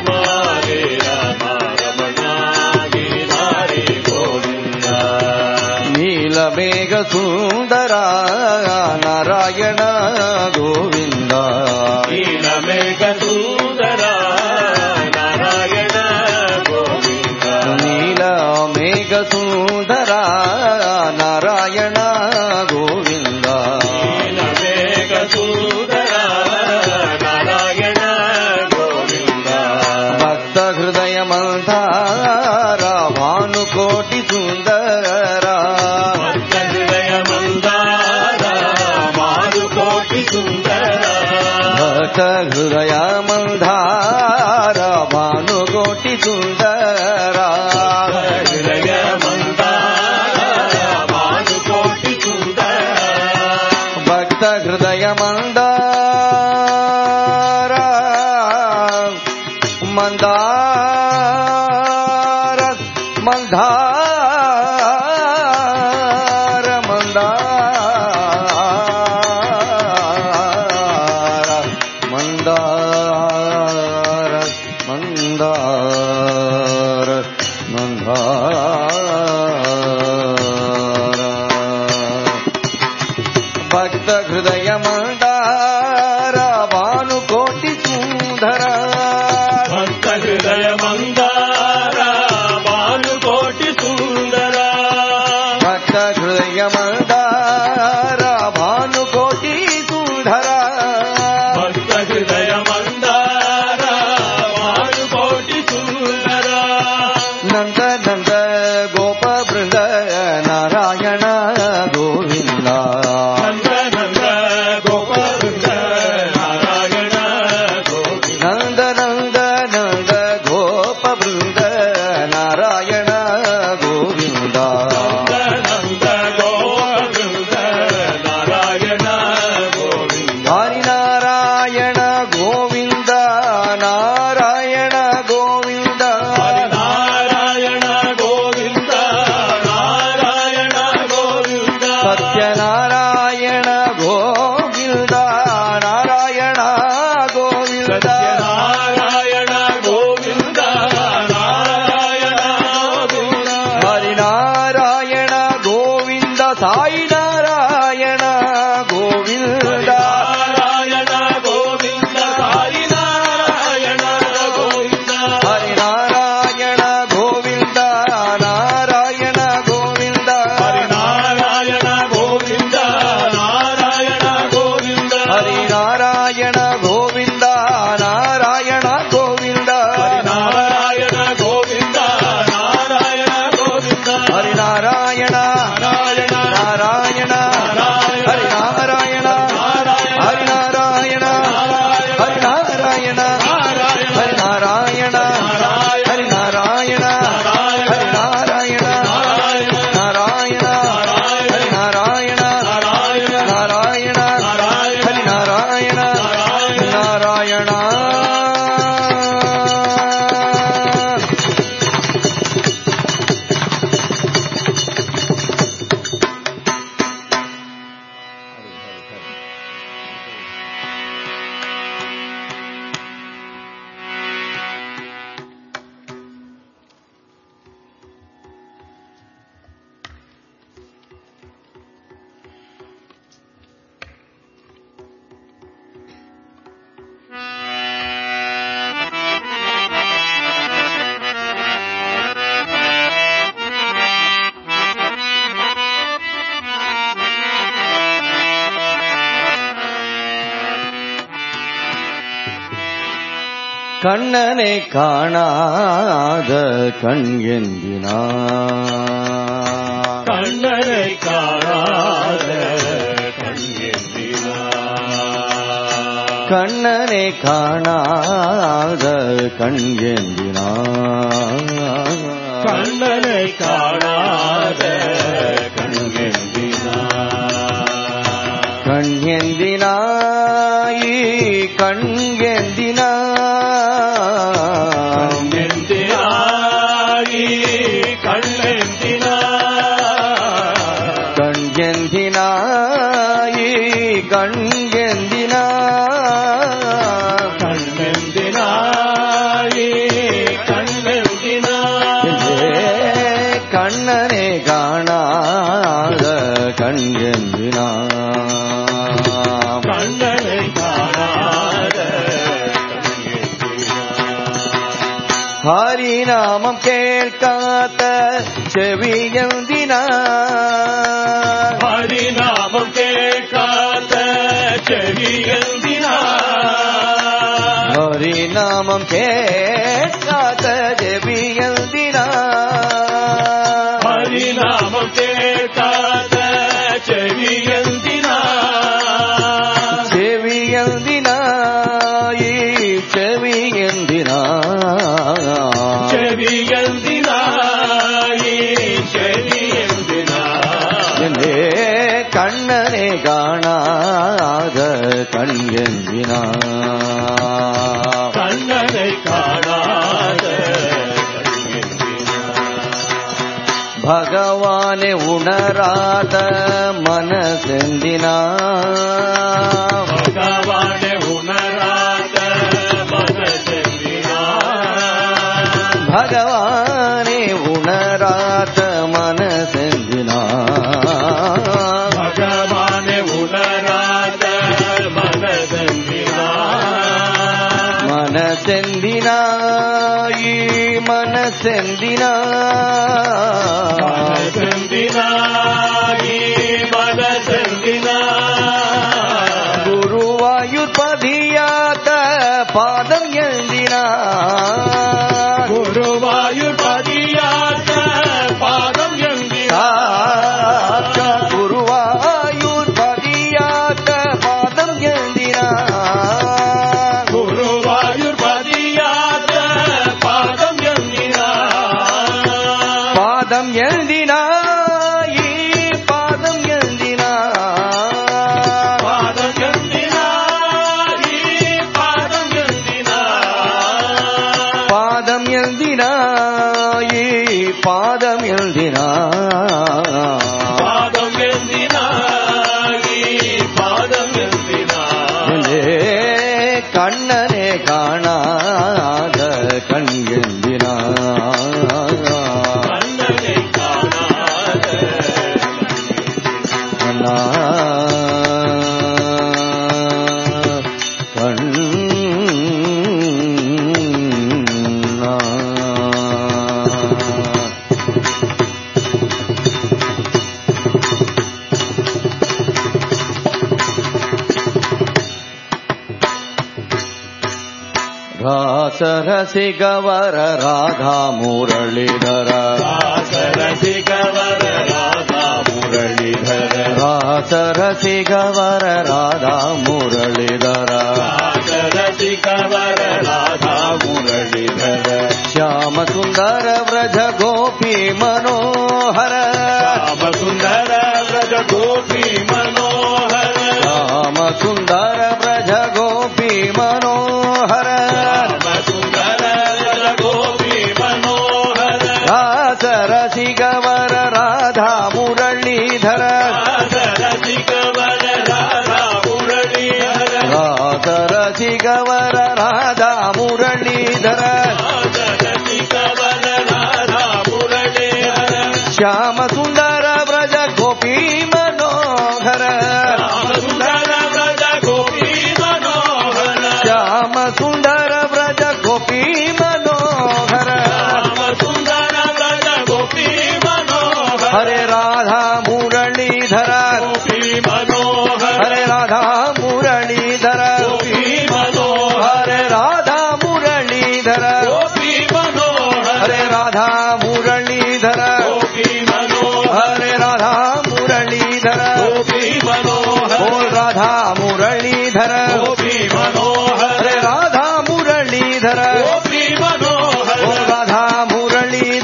ನೀಲಮೇಘ ಸುಂದರ ನಾರಾಯಣ ಗೋವಿಂದ
ನೀಲಮೇಘ ಸುಂದರ ನಾರಾಯಣ ಗೋವಿಂದ
ನೀಲಮೇಘ ಸುಂದರ ನಾರಾಯಣ ಗೋವಿಂದ
ನೀಲಮೇಘ ಸುಂದರ ನಾರಾಯಣ ಗೋವಿಂದ
ಭಕ್ತ ಹೃದಯ ಮಂದಾರ ಭಾನುಕೋಟಿ ಸುಂದರ
ಭಕ್ತ ಹೃದಯ ಮಂದಾರ ಭಾನುಕೋಟಿ ಸುಂದರ
ಭಕ್ತ ಹೃದಯ ಮಂದಾರ ಭಾನುಕೋಟಿ ಸುಂದರ
ಹೃದಯ ಮಂದಾರ ಭಾನುಕೋಟಿ ಸುಂದರ
ಭಕ್ತ ಹೃದಯ ಮಂದಾರ ಮಂದಾರ ಮಂದಾರ ಮಂದಾರ ಮಂದಾರ ಮಂದಾರ ಮಂದಾರ ಭಕ್ತ ಹೃದಯ ಮಂದಾರ ಭಾನುಕೋಟಿ ಸುಂದರ
ಭಕ್ತ ಹೃದಯ ಮಂದಾರ ಭಾನುಕೋಟಿ ಸುಂದರ
ಭಕ್ತ ಹೃದಯ ಮಂದಾರ ಭಾನುಕೋಟಿ ಸುಂದರ
ಭಕ್ತ ಹೃದಯ ಮಂದಾರ ಭಾನುಕೋಟಿ ಸುಂದರ
ನಂದ ನಂದ ಗೋಪ ಬೃಂದ ನಾರಾಯಣ ಗೋವಿಂದ
ನಂದ ನಂದ ಗೋಪ ವೃಂದ ನಾರಾಯಣ ಗೋವಿಂದ
ನಂದ ನಂದ ನಂದ ಗೋಪ ಬೃಂದ ನಾರಾಯಣ ಗೋವಿಂದ
ನಂದ ಗೋಪ ವೃಂದ ನಾರಾಯಣ ಗೋವಿಂದ
ಹರಿನಾರಾಯಣ ಗೋವಿಂದ ನಾರಾಯಣ ಗೋವಿಂದ
ನಾರಾಯಣ ಗೋವಿಂದ ನಾರಾಯಣ ಗೋವಿಂದ
ಸತ್ಯನಾರಾಯಣ ಗೋವಿಂದ ನಾರಾಯಣ ಗೋವಿಂದ
ನಾರಾಯಣ ಗೋವಿಂದ ನಾರಾಯಣ ಗೋವಿಂದ
ಹರಿನಾರಾಯಣ ಗೋವಿಂದ ಸಾಯಿ ನಾರಾಯಣ ಗೋವಿಂದ
ನಾರಾಯಣ ಗೋವಿಂದ ಸಾಯಿ ನಾರಾಯಣ ಗೋವಿಂದ
ಹರಿನಾರಾಯಣ ಗೋವಿಂದ ನಾರಾಯಣ ಗೋವಿಂದ
ನಾರಾಯಣ ಗೋವಿಂದ ನಾರಾಯಣ ಗೋವಿಂದ
ಹರಿನಾರಾಯಣ ಗೋವಿಂದ ನಾರಾಯಣ ಗೋವಿಂದ
ನಾರಾಯಣ ಗೋವಿಂದ ನಾರಾಯಣ ಗೋವಿಂದ
ಹರಿನಾರಾಯಣ
ನಾರಾಯಣ
ನಾರಾಯಣ ಹರಿನಾರಾಯಣ ಹರಿನಾರಾಯಣ ಹರಿನಾರಾಯಣ ಹರಿನಾರಾಯಣ ಹರಿನಾರಾಯಣ ಹರಿನಾರಾಯಣ ನಾರಾಯಣ ಹರಿನಾರಾಯಣ ನಾರಾಯಣ ಹರಿನಾರಾಯಣ ನಾರಾಯಣ கண்ணனை காணாத கண்கெந்தினா
கண்ணனை காணாத கண்கெந்தினா
கண்ணனை காணாத கண் ஏந்தினான்.
கண்ணனை காணாத கண் ஏந்தினான்.
கண் ஏந்தினாய் கண் ஏந்தினான்.
ஏந்தினாய் கண் ஏந்தினான்.
கண் ஏந்தினாய் கண் ஏந்தினான்.
கண் ஏந்தினாய் கண் ஏந்தினான்.
கண்ணனை காணாத கண் ஏந்தினான்.
கண்ணனை காணாத கண் ஏந்தினான்.
ஹரிநாமம் கேட்காத செவியந்தினான்.
ஹரிநாமம் கேட்காத செவியந்தினான்.
ஹரிநாமம் கேட்காத செவியந்தினான்.
ஹரிநாமம் கேட்காத செவியந்தினான்.
செவியந்தினாய் செவியந்தினான்.
செவியந்தினாய் செவியந்தினான்.
கண்ணனை காணாத கண் ஏந்தினான்.
கண்ணனை காணாத கண் ஏந்தினான்.
பகவானை உணராத மனசெந்தினான்.
பகவானை உணராத மனசெந்தினான்.
பகவானை உணராத மனசெந்தினான்.
பகவானை உணராத மனசெந்தினான்.
மனசெந்தினாய் மனசெந்தினான்.
மனசெந்தினாய் மனசெந்தினான்.
குருவாயூர் பதியாத பாதம் எழுந்தினான்.
குருவாயூர் பதியாத பாதம் எழுந்தினான்.
குருவாயூர் பதியாத பாதம் எழுந்தினான்.
குருவாயூர் பதியாத பாதம் எழுந்தினான்.
பாதம் எழுந்தினாய் பாதம் எழுந்தினான்.
பாதம் எழுந்தினாய் பாதம் எழுந்தினான்.
பாதம் எழுந்தினாய் பாதம் எழுந்தினான்.
பாதம் எழுந்தினாய் பாதம் எழுந்தினான்.
கண்ணனை காணாத கண் எழுந்தினான்.
கண்ணனை காணாத
கண் ராசரசிகவர ராதா முரளிதர.
ராசரசிகவர ராதா முரளிதர.
ராசரசிகவர ராதா முரளிதர.
ராசரசிகவர ராதா முரளிதர.
ಶ್ಯಾಮ ಸುಂದರ ವ್ರಜ ಗೋಪಿ ಮನೋಹರ.
ರಾಮ ಸುಂದರ ವ್ರಜ ಗೋಪಿ ಮನೋಹರ.
ರಾಮ ಸುಂದರ ವ್ರಜ ಗೋಪಿ ಮನೋಹರ.
ರಾಮ ಸುಂದರ ವ್ರಜ ಗೋಪಿ ಮನೋಹರ.
ರಾಸರಸಿಗವರ ರಾಧಾ ಮುರಳೀಧರ.
ರಾಸರಸಿಗವರ ರಾಧಾ ಮುರಳೀಧರ.
ರಾಸರಸಿಗವರ ರಾಧಾ ಮುರಳೀಧರ.
ರಾಸರಸಿಗವರ ರಾಧಾ ಮುರಳೀಧರ.
ಶ್ಯಾಮ ಸುಂದರ ವ್ರಜ ಗೋಪಿ ಮನೋಹರ.
ರಾಮ ಸುಂದರ ವ್ರಜ ಗೋಪಿ ಮನೋಹರ.
ಶ್ಯಾಮ ಸುಂದರ ವ್ರಜ ಗೋಪಿ ಮನೋಹರ.
ರಾಮ ಸುಂದರ ವ್ರಜ ಗೋಪಿ ಮನೋಹರ.
ಹರೇ ರಾಧಾ ಮುರಳೀಧರ.
ಗೋಪಿ ಮನೋಹರ.
ಹರೇ ರಾಧಾ ಮುರಳೀಧರ.
ಗೋಪಿ ಮನೋಹರ.
ಹರೇ ರಾಧಾ ಮುರಳೀಧರ.
ಗೋಪಿ ಮನೋಹರ.
ಹರೇ ರಾಧಾ ಮುರಳೀಧರ.
ಗೋಪಿ ಮನೋಹರ.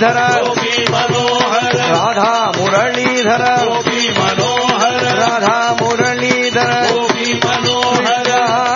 ಮುರಳೀಧರ
ಗೋಪಿ ಮನೋಹರ
ರಾಧಾ ಮುರಳೀಧರ
ಗೋಪಿ ಮನೋಹರ
ರಾಧಾ ಮುರಳೀಧರ
ಗೋಪಿ ಮನೋಹರ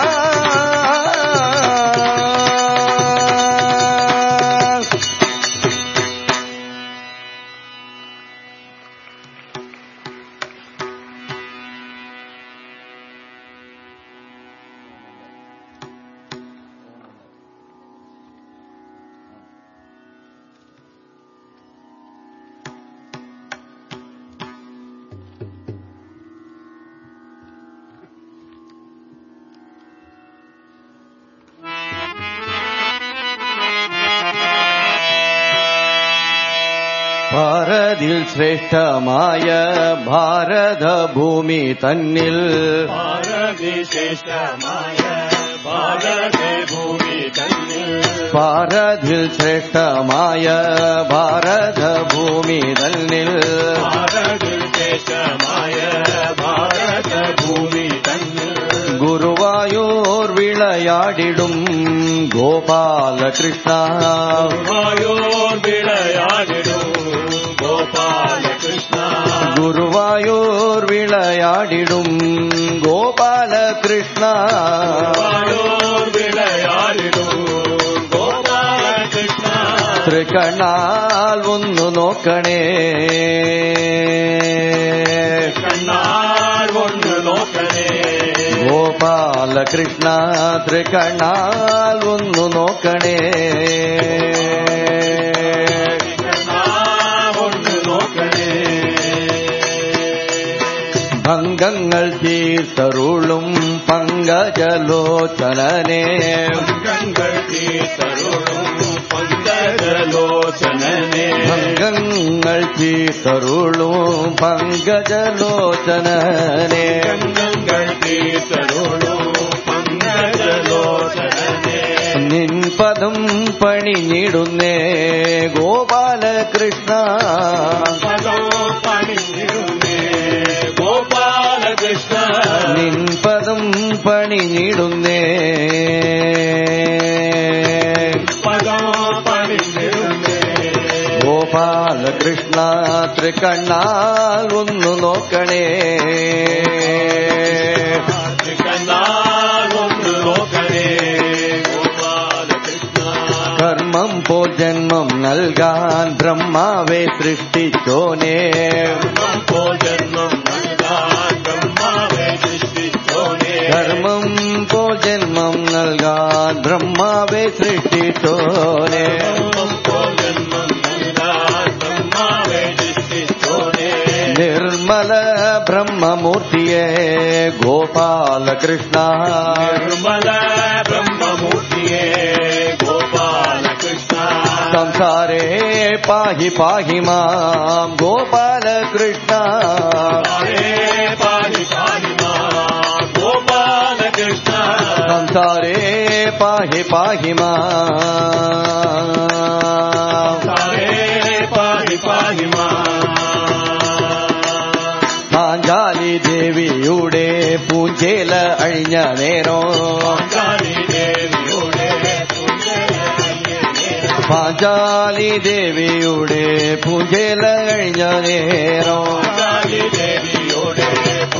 ഭാരതിൽ ശ്രേഷ്ഠമായ ഭാരത ഭൂമി തന്നിൽ
ഭാരതി ശ്രേഷ്ഠമായ ഭാരത ഭൂമി തന്നിൽ
ഭാരതിൽ ശ്രേഷ്ഠമായ ഭാരത ഭൂമി തന്നിൽ
ഭാരതി ശ്രേഷ്ഠമായ ഭാരത ഭൂമി തന്നിൽ
ഗുരുവായൂർ വിളയാടിടും ഗോപാലകൃഷ്ണ
ഗുരുവായൂർ വിളയാടിടും ഗോപാലകൃഷ്ണ
ഗുരുവായൂർ വിളയാടിടും ഗോപാലകൃഷ്ണ
ഗുരുവായൂർ വിളയാടിടും ഗോപാലകൃഷ്ണ
തൃക്കണ്ണാൽ ഒന്നു നോക്കണേ
കണ്ണാൽ ഒന്ന് നോക്കണേ
ഗോപാലകൃഷ്ണ തൃക്കണ്ണാൽ ഒന്നു നോക്കണേ
ഒന്ന് നോക്കണേ
ഭംഗങ്ങൾ തീർത്തരുളും പങ്കജലോചനനേ
ഭംഗങ്ങൾ തീർത്തരുളും പങ്കജലോചനനേ
ഭംഗങ്ങൾ തീർത്തരുളും പങ്കജലോചനനേ
ഭംഗങ്ങൾ തീർത്തരുളും പങ്കജലോചനനേ
നിൻപദം പണിഞ്ഞിടുന്നേ ഗോപാലകൃഷ്ണ
പദം പണിഞ്ഞിടുന്നേ ഗോപാലകൃഷ്ണ
നിൻപദം പണിഞ്ഞിടുന്നേ
പദം പണിഞ്ഞിടുന്നേ
ഗോപാലകൃഷ്ണ തൃക്കണ്ണാൽ ഒന്നു നോക്കണേ
കണ്ണാൽ ഒന്ന് നോക്കണേ ഗോപാലകൃഷ്ണ
കർമ്മം പോ ജന്മം നൽകാൻ ബ്രഹ്മാവെ സൃഷ്ടിച്ചോനേ
പോ ജന്മം നൽകാൻ ബ്രഹ്മാവെ സൃഷ്ടിച്ചോനേ
കർമ്മം പോ ജന്മം നൽകാൻ ബ്രഹ്മാവെ സൃഷ്ടിച്ചോനേ
പോ ജന്മം നൽകാൻ ബ്രഹ്മാവെ സൃഷ്ടിച്ചോനേ
നിർമ്മല ബ്രഹ്മമൂർത്തിയെ ഗോപാലകൃഷ്ണ
നിർമ്മല ബ്രഹ്മമൂർത്തിയെ ഗോപാലകൃഷ്ണ
സംസാരേ പാഹി പാഹി മാം ഗോപാലകൃഷ്ണ
ഹരേ പാഹി പാഹി മാം ഗോപാലകൃഷ്ണ
സംസാരേ പാഹി പാഹി മാം
ഹരേ പാഹി പാഹി മാം
പാഞ്ചാലി ദേവിയുടെ പൂഞ്ചേല അഴിഞ്ഞ നേരം
പാഞ്ചാലി ദേവിയുടെ
പാഞ്ചാലി ദേവിയുടെ പൂഞ്ചേല അഴിഞ്ഞ നേരം
പാഞ്ചാലി ദേവിയുടെ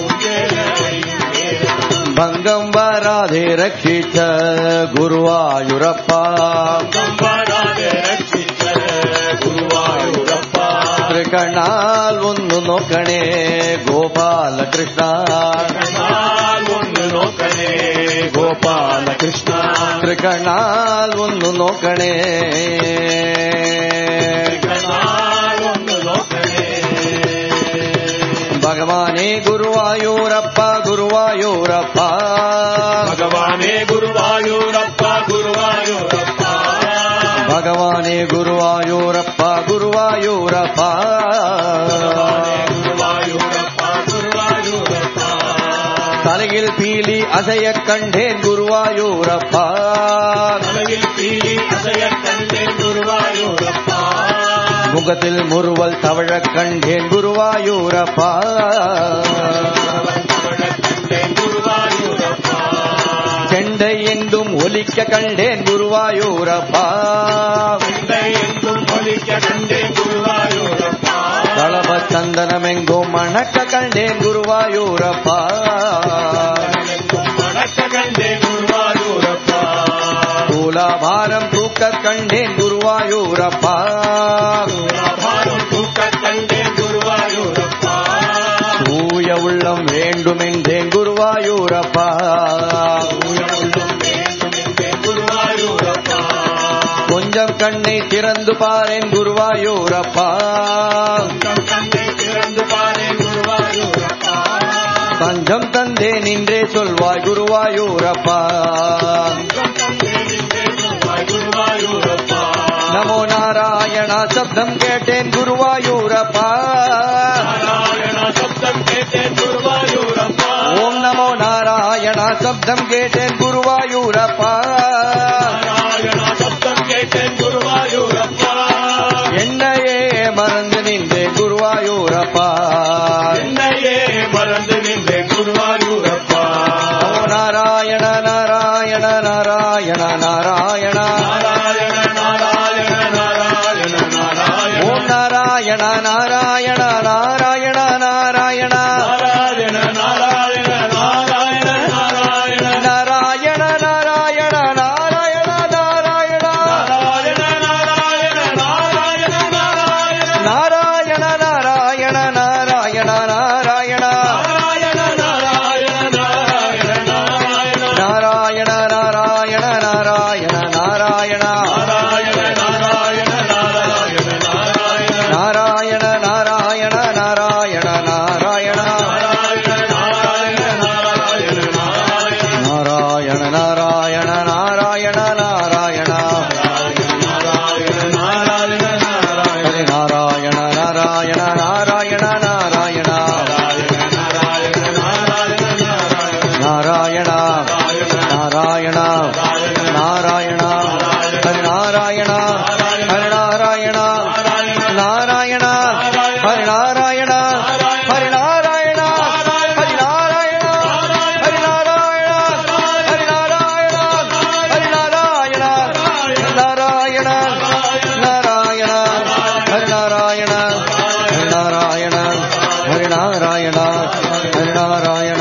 ഭംഗം വരാതെ രക്ഷിച്ച ഗുരുവായൂരപ്പ
വരാതെ രക്ഷിച്ച ഗുരുവായൂരപ്പ
തൃക്കണ്ണാൽ ഒന്നു നോക്കണേ ഗോപാലകൃഷ്ണ
കണ്ണാൽ ഒന്ന് നോക്കണേ ഗോപാലകൃഷ്ണ
തൃക്കണ്ണാൽ ഒന്നു നോക്കണേ
കണ്ണാൽ ഒന്ന് നോക്കണേ
ഭഗവാനെ ഗുരുവായൂരപ്പ ഗുരുവായൂരപ്പ
ഭഗവാനെ ഗുരുവായൂരപ്പ ഗുരുവായൂരപ്പ
ഭഗവാനെ ഗുരുവായൂരപ്പ ഗുരുവായൂരപ്പ
ഗുരുവായൂരപ്പ ഗുരുവായൂരപ്പ
തലയിൽ പീലി അസയ കണ്ടേൻ ഗുരുവായൂരപ്പ
തലയിൽ പീലി അസയ കണ്ടേൻ ഗുരുവായൂരപ്പ
മുഖത്തിൽ മുറുവൽ തവഴ കണ്ടേൻ ഗുരുവായൂരപ്പ
കണ്ടേൻ ഗുരുവായൂരപ്പ
ചെണ്ടയെങ്കും ஒலிக்க கண்டேன் குருவாயூரப்பா.
எங்கும் ஒலிக்க கண்டேன் குருவாயூரப்பா.
தளப சந்தனமெங்கும் மணக்க கண்டேன் குருவாயூரப்பா.
மணக்க கண்டேன் குருவாயூரப்பா.
தூலாபாரம் தூக்க கண்டேன் குருவாயூரப்பா.
தூலாபாரம் தூக்க கண்டேன் குருவாயூரப்பா.
தூய உள்ளம் வேண்டுமென்றேன் குருவாயூரப்பா.
தூய உள்ளம் வேண்டுமென்றேன் குருவாயூரப்பா.
கொஞ்சம் கண்ணை திறந்து பாரேன் குருவாயூரப்பா.
கண்ணை திறந்து பாரேன் குருவாயூரப்பா.
தஞ்சம் தந்தே நின்றே சொல்வாய் குருவாயூரப்பா.
குருவாயூரப்பா.
நமோ நாராயணா சப்தம் கேட்டேன் குருவாயூரப்பா.
நாராயண சப்தம் கேட்டேன் குருவாயூரப்பா.
ஓம் நமோ நாராயணா சப்தம் கேட்டேன் குருவாயூரப்பா.
நாராயண சப்தம் கேட்டேன் குருவாயூரப்பா.
என்னையே மறந்து நின்றேன் குருவாயூரப்பா.
என்னையே மறந்து நின்றேன் குருவாயூரப்பா.
நமோ நாராயண நாராயண நாராயண நாராயண
நாராயண நாராயண நாராயண நாராயண.
ஓம் நாராயண நாராயண நாராயண நாராயண
நாராயண நாராயண நாராயண நாராயண.
நாராயண நாராயண நாராயண நாராயண
நாராயண நாராயண நாராயண நாராயண.
நாராயண நாராயண நாராயண நாராயண
நாராயண நாராயண நாராயண நாராயண.
நாராயண நாராயண நாராயண நாராயண
நாராயண நாராயண நாராயண நாராயண.
நாராயண நாராயண நாராயண நாராயண
நாராயண நாராயண நாராயண நாராயண.
நாராயண நாராயண நாராயண நாராயண ஹரி நாராயண நாராயண நாராயண நாராயண நாராயண நாராயண நாராயண ஹரி நாராயண ஹரி நாராயண நாராயண ஹரி நாராயண ஹரி நாராயண ஹரி நாராயண ஹரி நாராயண ஹரி நாராயண ஹரி நாராயண நாராயண நாராயண ஹரி நாராயண ஹரி நாராயண ஹரி நாராயண ஹரி நாராயண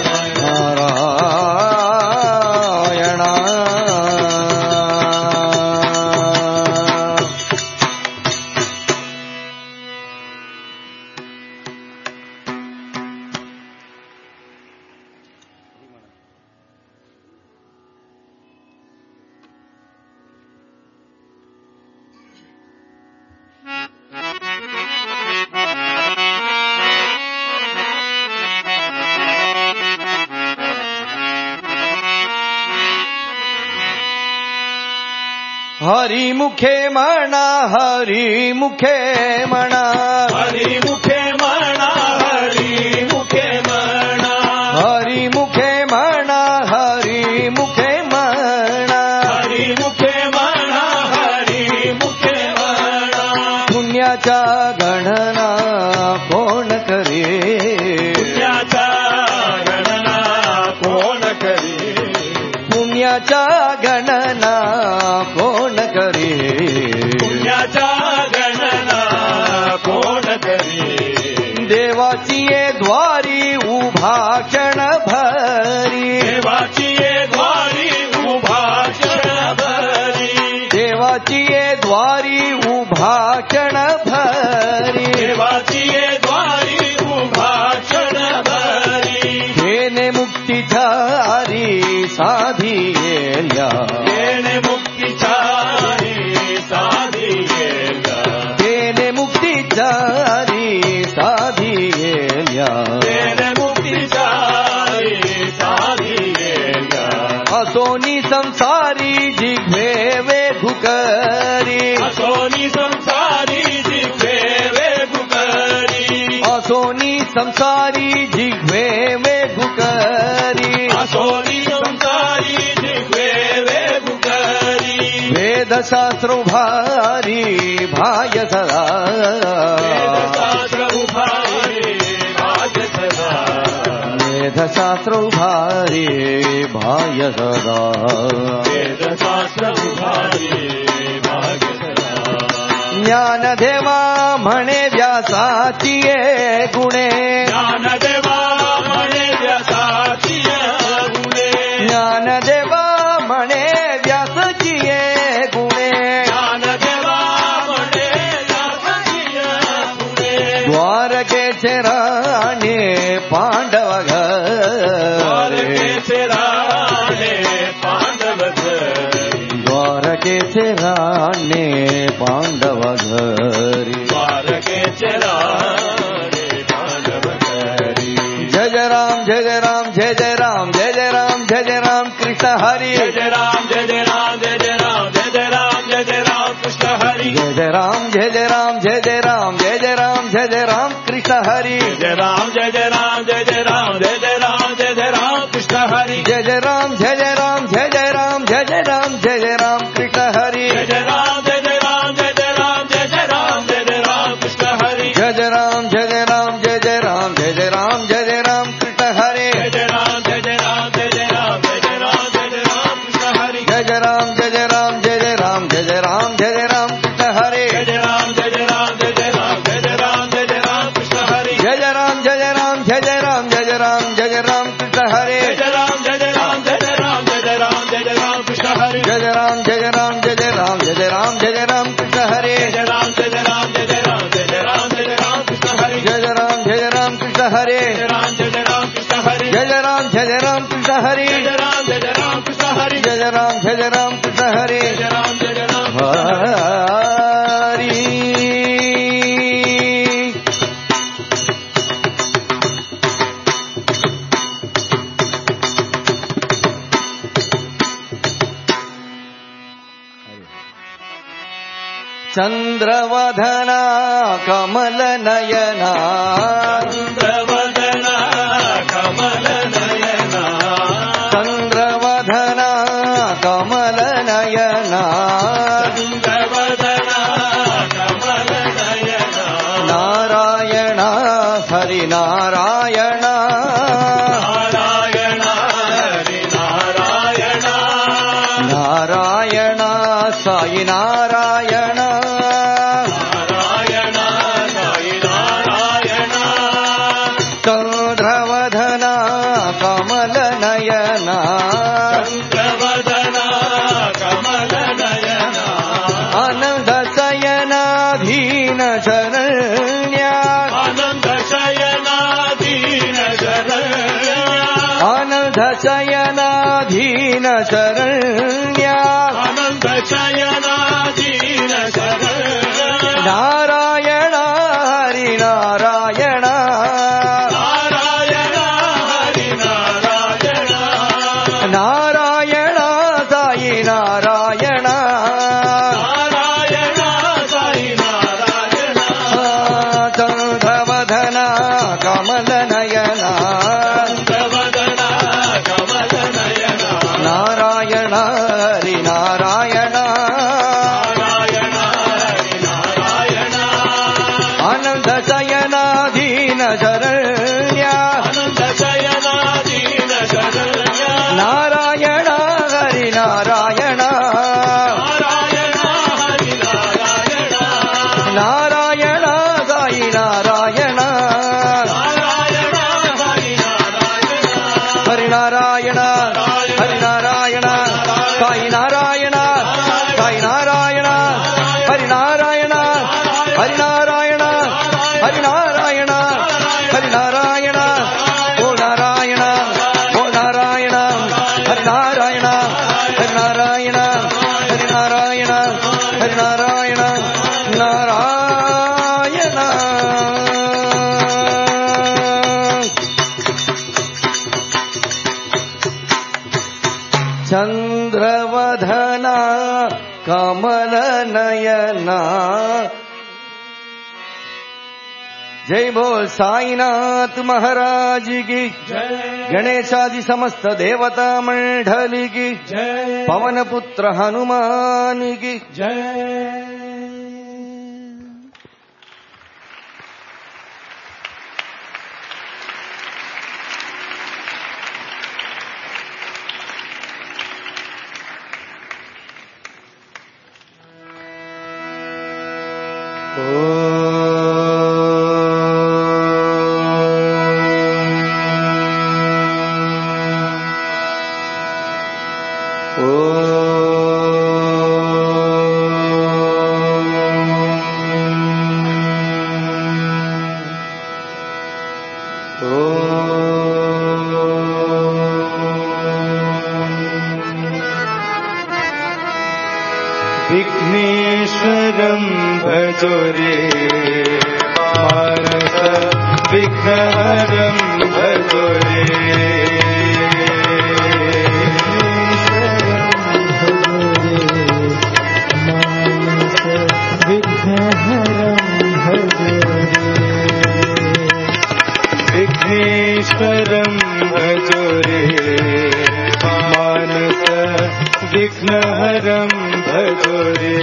हरि मुखे मणा हरि मुखे मणा
हरि मुखे मणा हरि मुखे मणा.
हरि मुखे मणा हरि मुखे मणा
हरि मुखे मणा हरि मुखे मणा.
पुण्याच्या गणना कोण करे
पुण्याचा गणना कोण करी.
पुण्याच्या गणना कोण करे
पुण्याचा गणना कोण करी.
देवाची ये द्वारी उभा क्षण भरी
देवाची ये द्वारी उभा क्षण भरी.
देवाची ये द्वारी उभा क्षण भरी
देवाची ये द्वारी उभा क्षण भरी.
घेणे मुक्ती झारी साधियेल्या
येणे मुक्तीचारी साधियेल्या.
घेणे मुक्ती झारी साधियेल्या
येणे मुक्तीचारी साधियेल्या.
असोनी संसारी जिघ्वे वेघुकरी
असोनी संसारी जिघ्वे वेगुकरी.
असोनी संसारी जिघ्वे वेघुकरी
असोनी संसारी जिघ्वे वेगुकरी.
वेदशास्त्र भारी भाय सदा
वेदशास्त्र उभारी भाग्य सदा.
ವೇದಶಾಸ್ತ್ರ ಭಾರಿ ಭಾಗ್ಯ ಸದಾ
ವೇದಶಾಸ್ತ್ರ ಭಾರಿ ಭಾಗ್ಯ ಸದಾ
ज्ञानदेवा म्हणे व्यासाचिये गुणे
ज्ञानदेवा म्हणे व्यासाचिये गुणे
ज्ञानदेवा म्हणे व्यासाचिये गुणे
ज्ञानदेवा म्हणे व्यासाचिये गुणे
द्वारकेचे राणे पांडव
द्वारकेचे राणे पांडव
द्वारकेचे राणे पांडव घरी
द्वारकेचे राणे पांडव घरी
जय जय राम जय जय राम जय जय राम जय जय राम जय जय राम कृष्ण हरी
जय जय राम जय जय राम जय जय राम जय जय राम जय जय राम कृष्ण हरी
जय जय राम जय जय राम जय जय राम जय जय राम जय जय राम कृष्ण हरी
जय जय राम जय जय राम जय जय राम जय जय राम जय जय राम कृष्ण हरी
जय जय राम जय जय राम जय जय राम जय जय राम जय जय राम कृष्ण हरी
जय जय राम जय जय राम जय जय राम जय जय राम जय जय राम कृष्ण हरी
जय जय राम जय जय राम जय जय राम जय जय राम जय जय राम कृष्ण हरे
जय जय राम जय जय राम जय जय राम जय जय राम जय जय राम कृष्ण हरी
जय जय राम जय जय राम जय जय राम जय जय राम जय जय राम कृष्ण हरे
जय जय राम जय जय राम जय जय राम जय जय राम जय जय राम कृष्ण हरी
जय जय राम जय जय राम जय जय राम जय जय राम जय जय राम कृष्ण हरे
जय जय राम जय जय राम जय जय राम जय जय राम जय जय राम कृष्ण हरी
जय जय राम जय जय राम जय जय राम जय जय राम जय जय राम कृष्ण हरे
जय जय राम जय जय राम जय जय राम जय जय राम जय जय राम कृष्ण हरी
जय जय राम जय जय राम कृष्ण हरे
जय राम जय जय राम कृष्ण हरी
जय जय राम जय जय राम कृष्ण हरे
जय जय राम जय जय राम कृष्ण हरी
जय जय राम जय जय राम कृष्ण हरे
जय जय राम जय जय राम
हरि चंद्रवदना कमल नयना
चंद्रवदना कमल नयना
चंद्रवदना कमल नयना
चंद्रवदना कमल नयना
नारायण हरि नारायण
नारायण हरि नारायण
नारायण साई नारायण
नारायण साई नारायण
चंद्रवदना कमल नयना
चंद्रवदना कमल नयना
आनंद शयनाधीन शरण्या
आनंद शयनाधीन शरण्या
आनंद शयनाधीन शरण्या
आनंद शयनाधीन शरण्या
नारायण हरि नारायण
नारायण हरि नारायण
नारायण साई नारायण
नारायण साई नारायण
चंद्रवदना कमल नयना
चंद्रवदना कमल नयना
नारायण हरि नारायण
नारायण हरि नारायण
आनंद शयनाधीन शरण्या
आनंद शयनाधीन शरण्या
नारायण हरि नारायण
नारायण हरि नारायण
नारायण साई नारायण
नारायण हरि नारायण
हरि नारायण हरि नारायण साई नारायण साई नारायण हरि नारायण हरि नारायण हरि नारायण हरि नारायण ओ नारायण ओ नारायण हरि नारायण हरि नारायण हरि नारायण हरि नारायण नारायण चंद्रवदना कमल नयना जय बोल साईनाथ महाराज की
जय
गणेशादि समस्त देवता मंडली की
जय
पवन पुत्र हनुमान की
जय
विघ्नेश्वरं भजो रे मानस विघ्नहरं भजो रे विघ्नेश्वरं भजो रे मानस विघ्नहरं भजो रे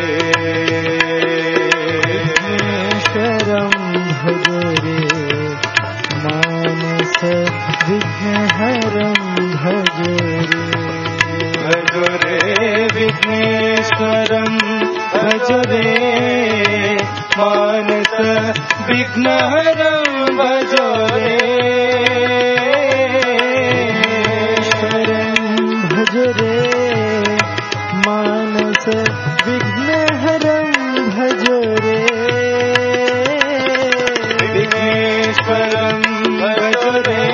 विघ्नेश्वरं भजो रे मानस विघ्नहरं भजो रे विघ्नेश्वरं भजो रे मानस विघ्नहरं भजो रे भजो रे मानस विघ्नहरं भजो रे विघ्नेश्वरं भजो रे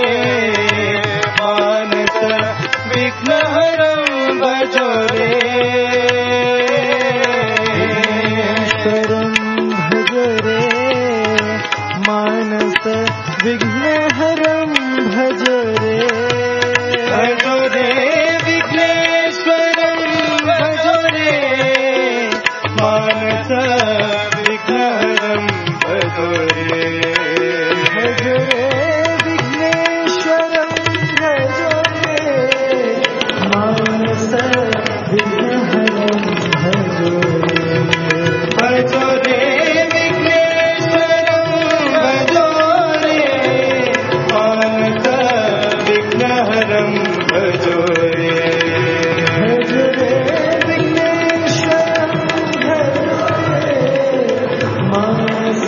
मानस विघ्नहरं भजो रे विघ्नेश्वरं भजो रे मानस विघ्नहरं भजो रे भजो रे विघ्नेश्वरं भजो रे मानस विघ्नहरं भजो रे भजो रे विघ्नेश्वरं भजो रे मानस विघ्नहरं भजो रे भजो रे विघ्नेश्वरं भजो रे मानस विघ्नहरं भजो रे भजो रे विघ्नेश्वरं मानस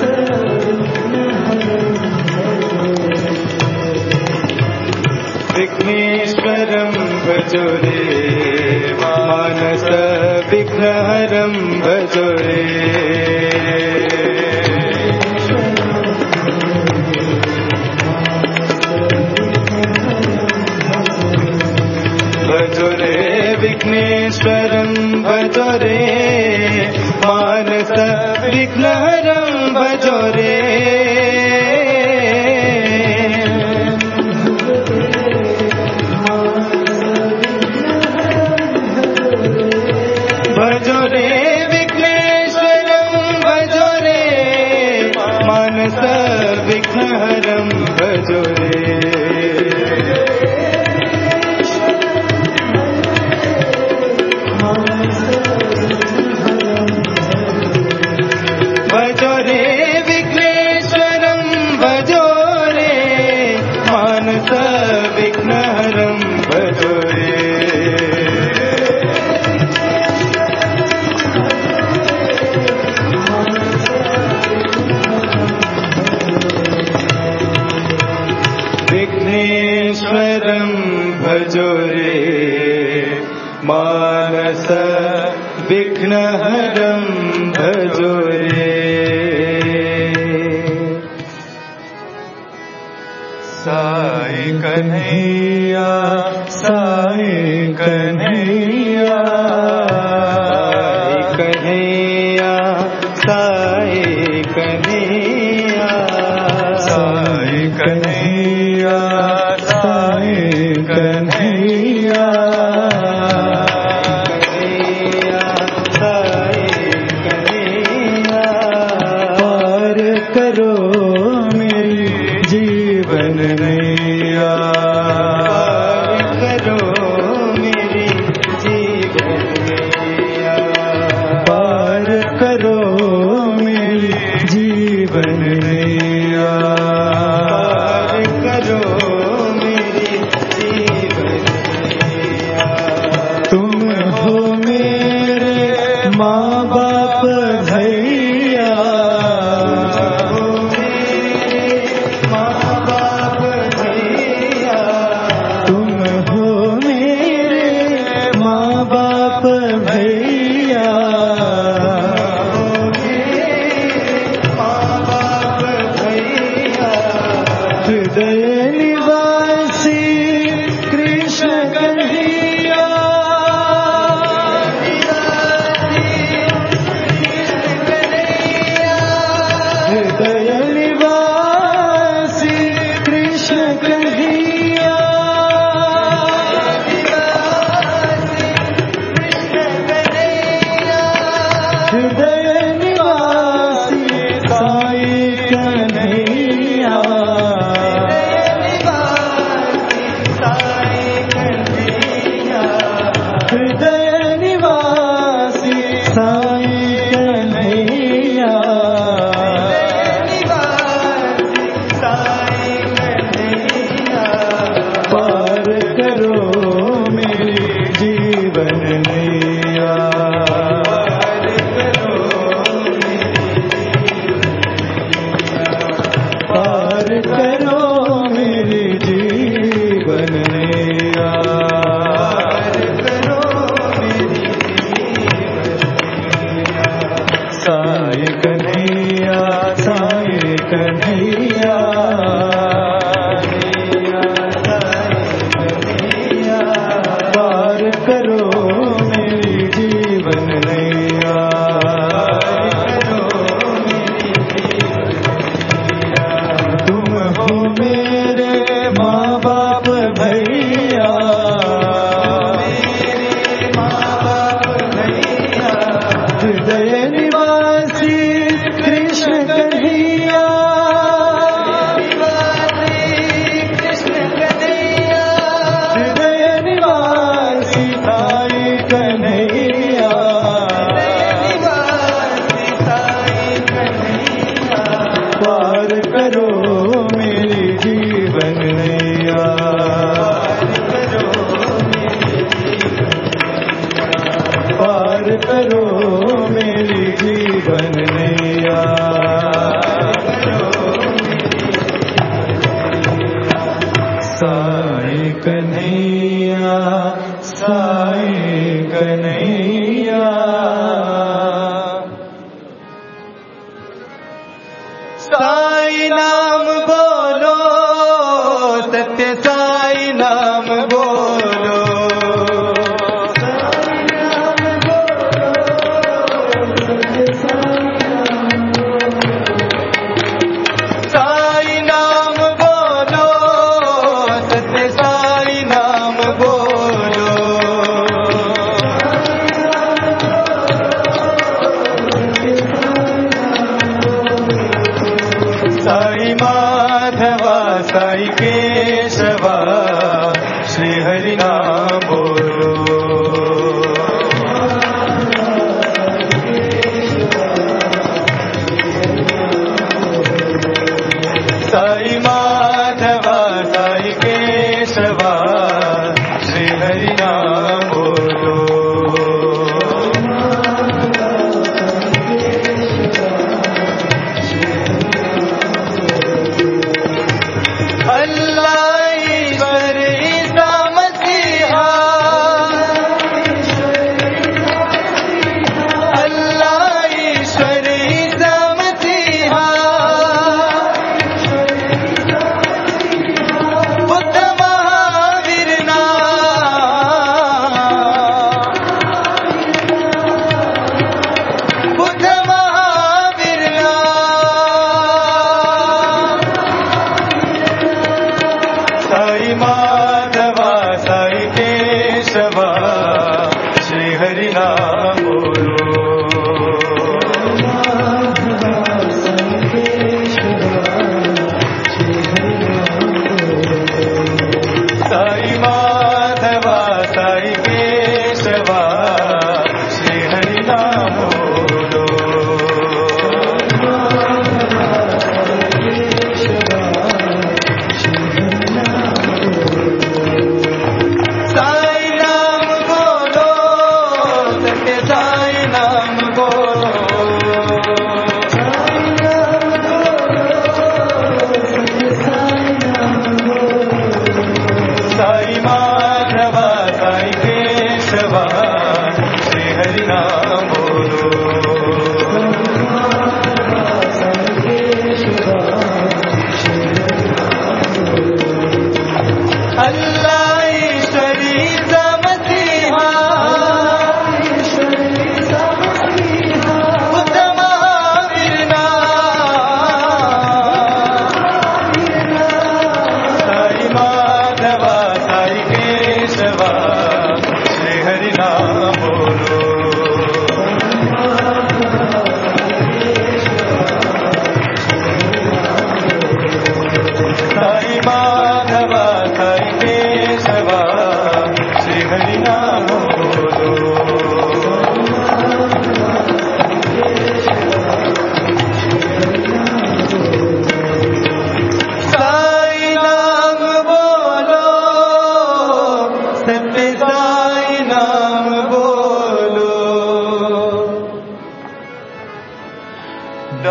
विघ्नेश्वरं भजो रे मानस विघ्नहरं भजो रे भजो रे विघ्नेश्वरं भजो रे मानस विघ्नहरं भजो रे भजो रे विघ्नेश्वरं भजो रे मानस विघ्नहरं भजो रे भजो रे विघ्नेश्वरं भजो रे मानस विघ्नहरं भजो रे विघ्नेश्वरं भजो रे मानस विघ्नहरं भजो रे साई कन्हैया साई कन्हैया कन्हैया साई कन्हैया साई कन्हैया साई कन्हैया पार करो मेरी जीवन नैया पार करो मेरी जीवन नैया पार करो मेरी जीवन नैया पार करो मेरी जीवन नैया तुम हो मेरे माँ बाप भैया हृदय निवासी साई कन्हैया, पार करो मेरी जीवन नैया, पार करो मेरी जीवन नैया, साई कन्हैया, साई कन्हैया, पार करो मेरी जीवन नैया, तुम हो मेरे माँ बाप भैया, हृदय निवासी कृष्ण कन्हैया, हृदय निवासी साई कन्हैया, पार करो मेरी जीवन नैया, पार करो मेरी जीवन नैया, साई कन्हैया, साई कन्हैया, साई नाम बोलो, सत्य साई नाम बोलो, साई नाम बोलो, सत्य साई नाम बोलो, साई माधवा, साई केशवा, श्री हरि नाम बोलो, साई माधवा, साई केशवा, श्री हरि नाम बोलो, अल्लाह ईश्वर ईसा मसीहा, अल्लाह ईश्वर ईसा मसीहा, बुद्ध महावीर बुद्ध महावीर साई माधवा, साई केशवा, श्री हरि नाम बोलो, साई माधवा, साई केशवा, श्री हरि नाम बोलो, साई नाम बोलो, सत्य साई नाम बोलो, साई माधवा, साई केशवा, श्री हरि नाम बोलो, अल्लाह ईश्वर ईसा मसीहा, बुद्ध महावीर साई माधवा, साई केशवा, श्री हरि नाम बोलो,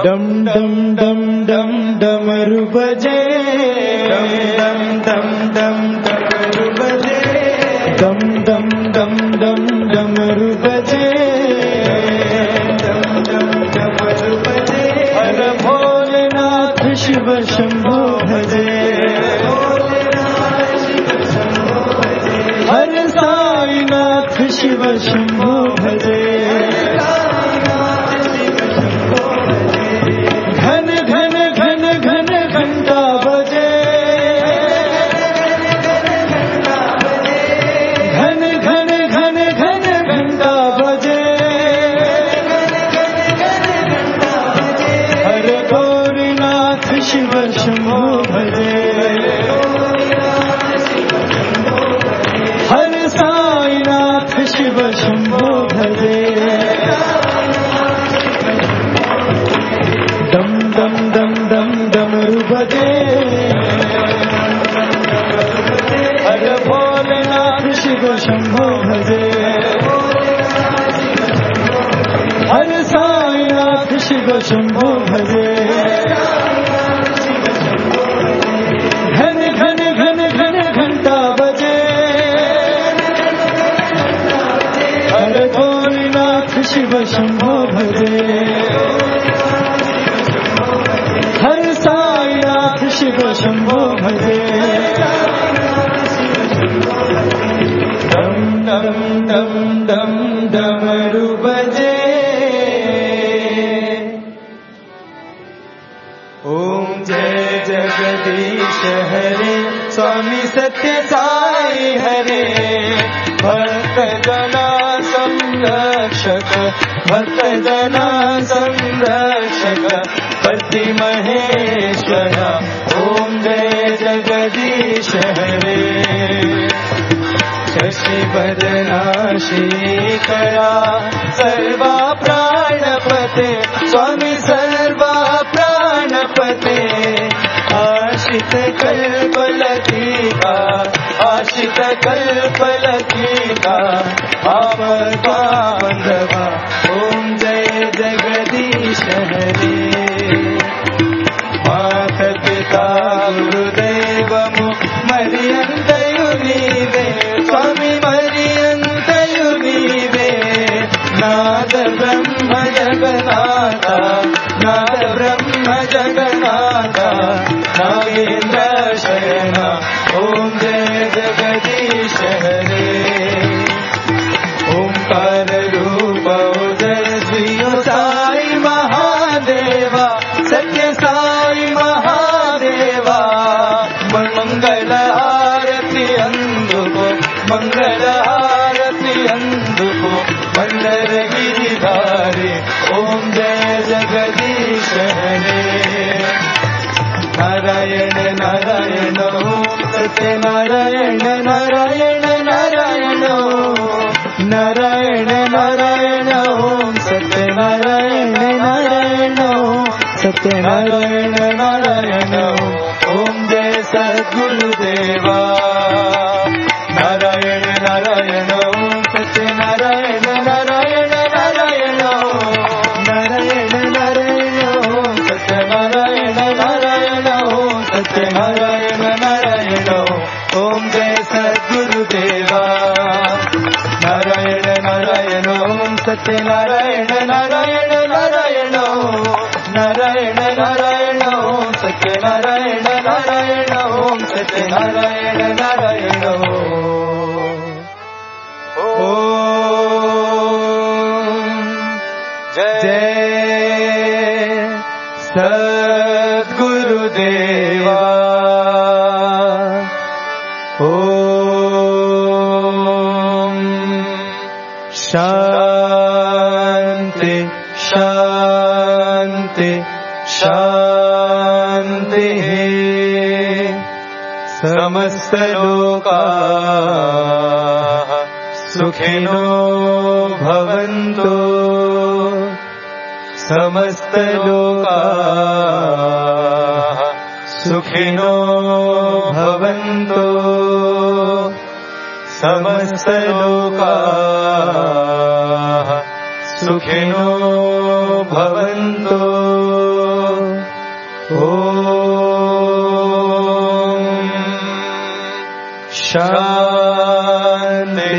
डम डम डम डम डमरू बजे, डम डम डम डम डमरू बजे, डम डम डम डम डमरू बजे, डम डम डमरू बजे। हर भोलेनाथ शिव शंभो भजे, हर साईनाथ शिव शंभो भजे, घन घन घन घन घंटा बजे, घन घन घन घन घंटा बजे, हर गौरीनाथ शिव शंभो भजे, हर साईनाथ शिव शंभो भजे, डम डम डम डम डमरू बजे, हर भोलेनाथ शिव शंभो भजे, हर साईनाथ शिव शंभो भजे, घन घन घन घन घंटा बजे, हर भोलेनाथ शिव शंभो भजे, हर साईनाथ शिव शंभो भजे, डम डम डम डम डमरू बजे। ओम जय जगदीश हरे, स्वामी सत्य साई हरे, भक्त जना संरक्षक, भक्त जना संरक्षक, पति महेश्वर। ओम जय जगदीश हरे, शशिवदना श्रीकरा, सर्वा प्राणपते, स्वामी सर्वा प्राणपते, आशित कल्पलतिका, आशित कल्पलतिका, आपदा बंधवा। ओम जय जगदीश हरे, माता पिता गुरुदेवमु मरियंतयु नीवे, स्वामी मरियंतयु नीवे, नाद ब्रह्म जगन्नाथा, नाद ब्रह्म जगन्नाथा, नागेंद्र शयना। ओम जय जगदीश हरे, ओंकार रूप ओजस्वी साई महादेवा, सत्य साई महादेवा, मंगल आरती अंदुको, मंगल आरती अंदुको, मंदर गिरिधारी। ओम जय जगदीश हरे, नारायण नारायण सत्य नारायण नारायण नारायण, नारायण नारायण ओम सत्य नारायण नारायण, सत्य नारायण नारायण। ओम जय सद्गुरुदेवा, नारायण नारायण सत्य नारायण नारायण नारायण, नारायण नारायण सत्य नारायण नारायण, सत्य नारायण नारायण। ओम जय सद्गुरुदेवा, नारायण नारायण सत्य नारायण नारायण नारायण, नारायण नारायण सत्य नारायण नारायण, सत्य नारायण नारायण। ओम जय सद्गुरुदेवा। ओम शांति शांति शांति, समस्त लोकाः सुखिनो भवन्तु, समस्त लोकाः सुखिनो भवन्तु, समस्त लोकाः सुखिनो भवन्तु। शांति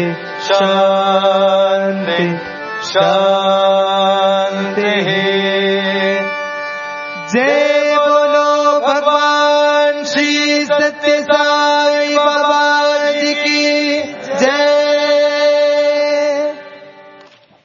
शांति शांति। जय बोलो भगवान श्री सत्य साई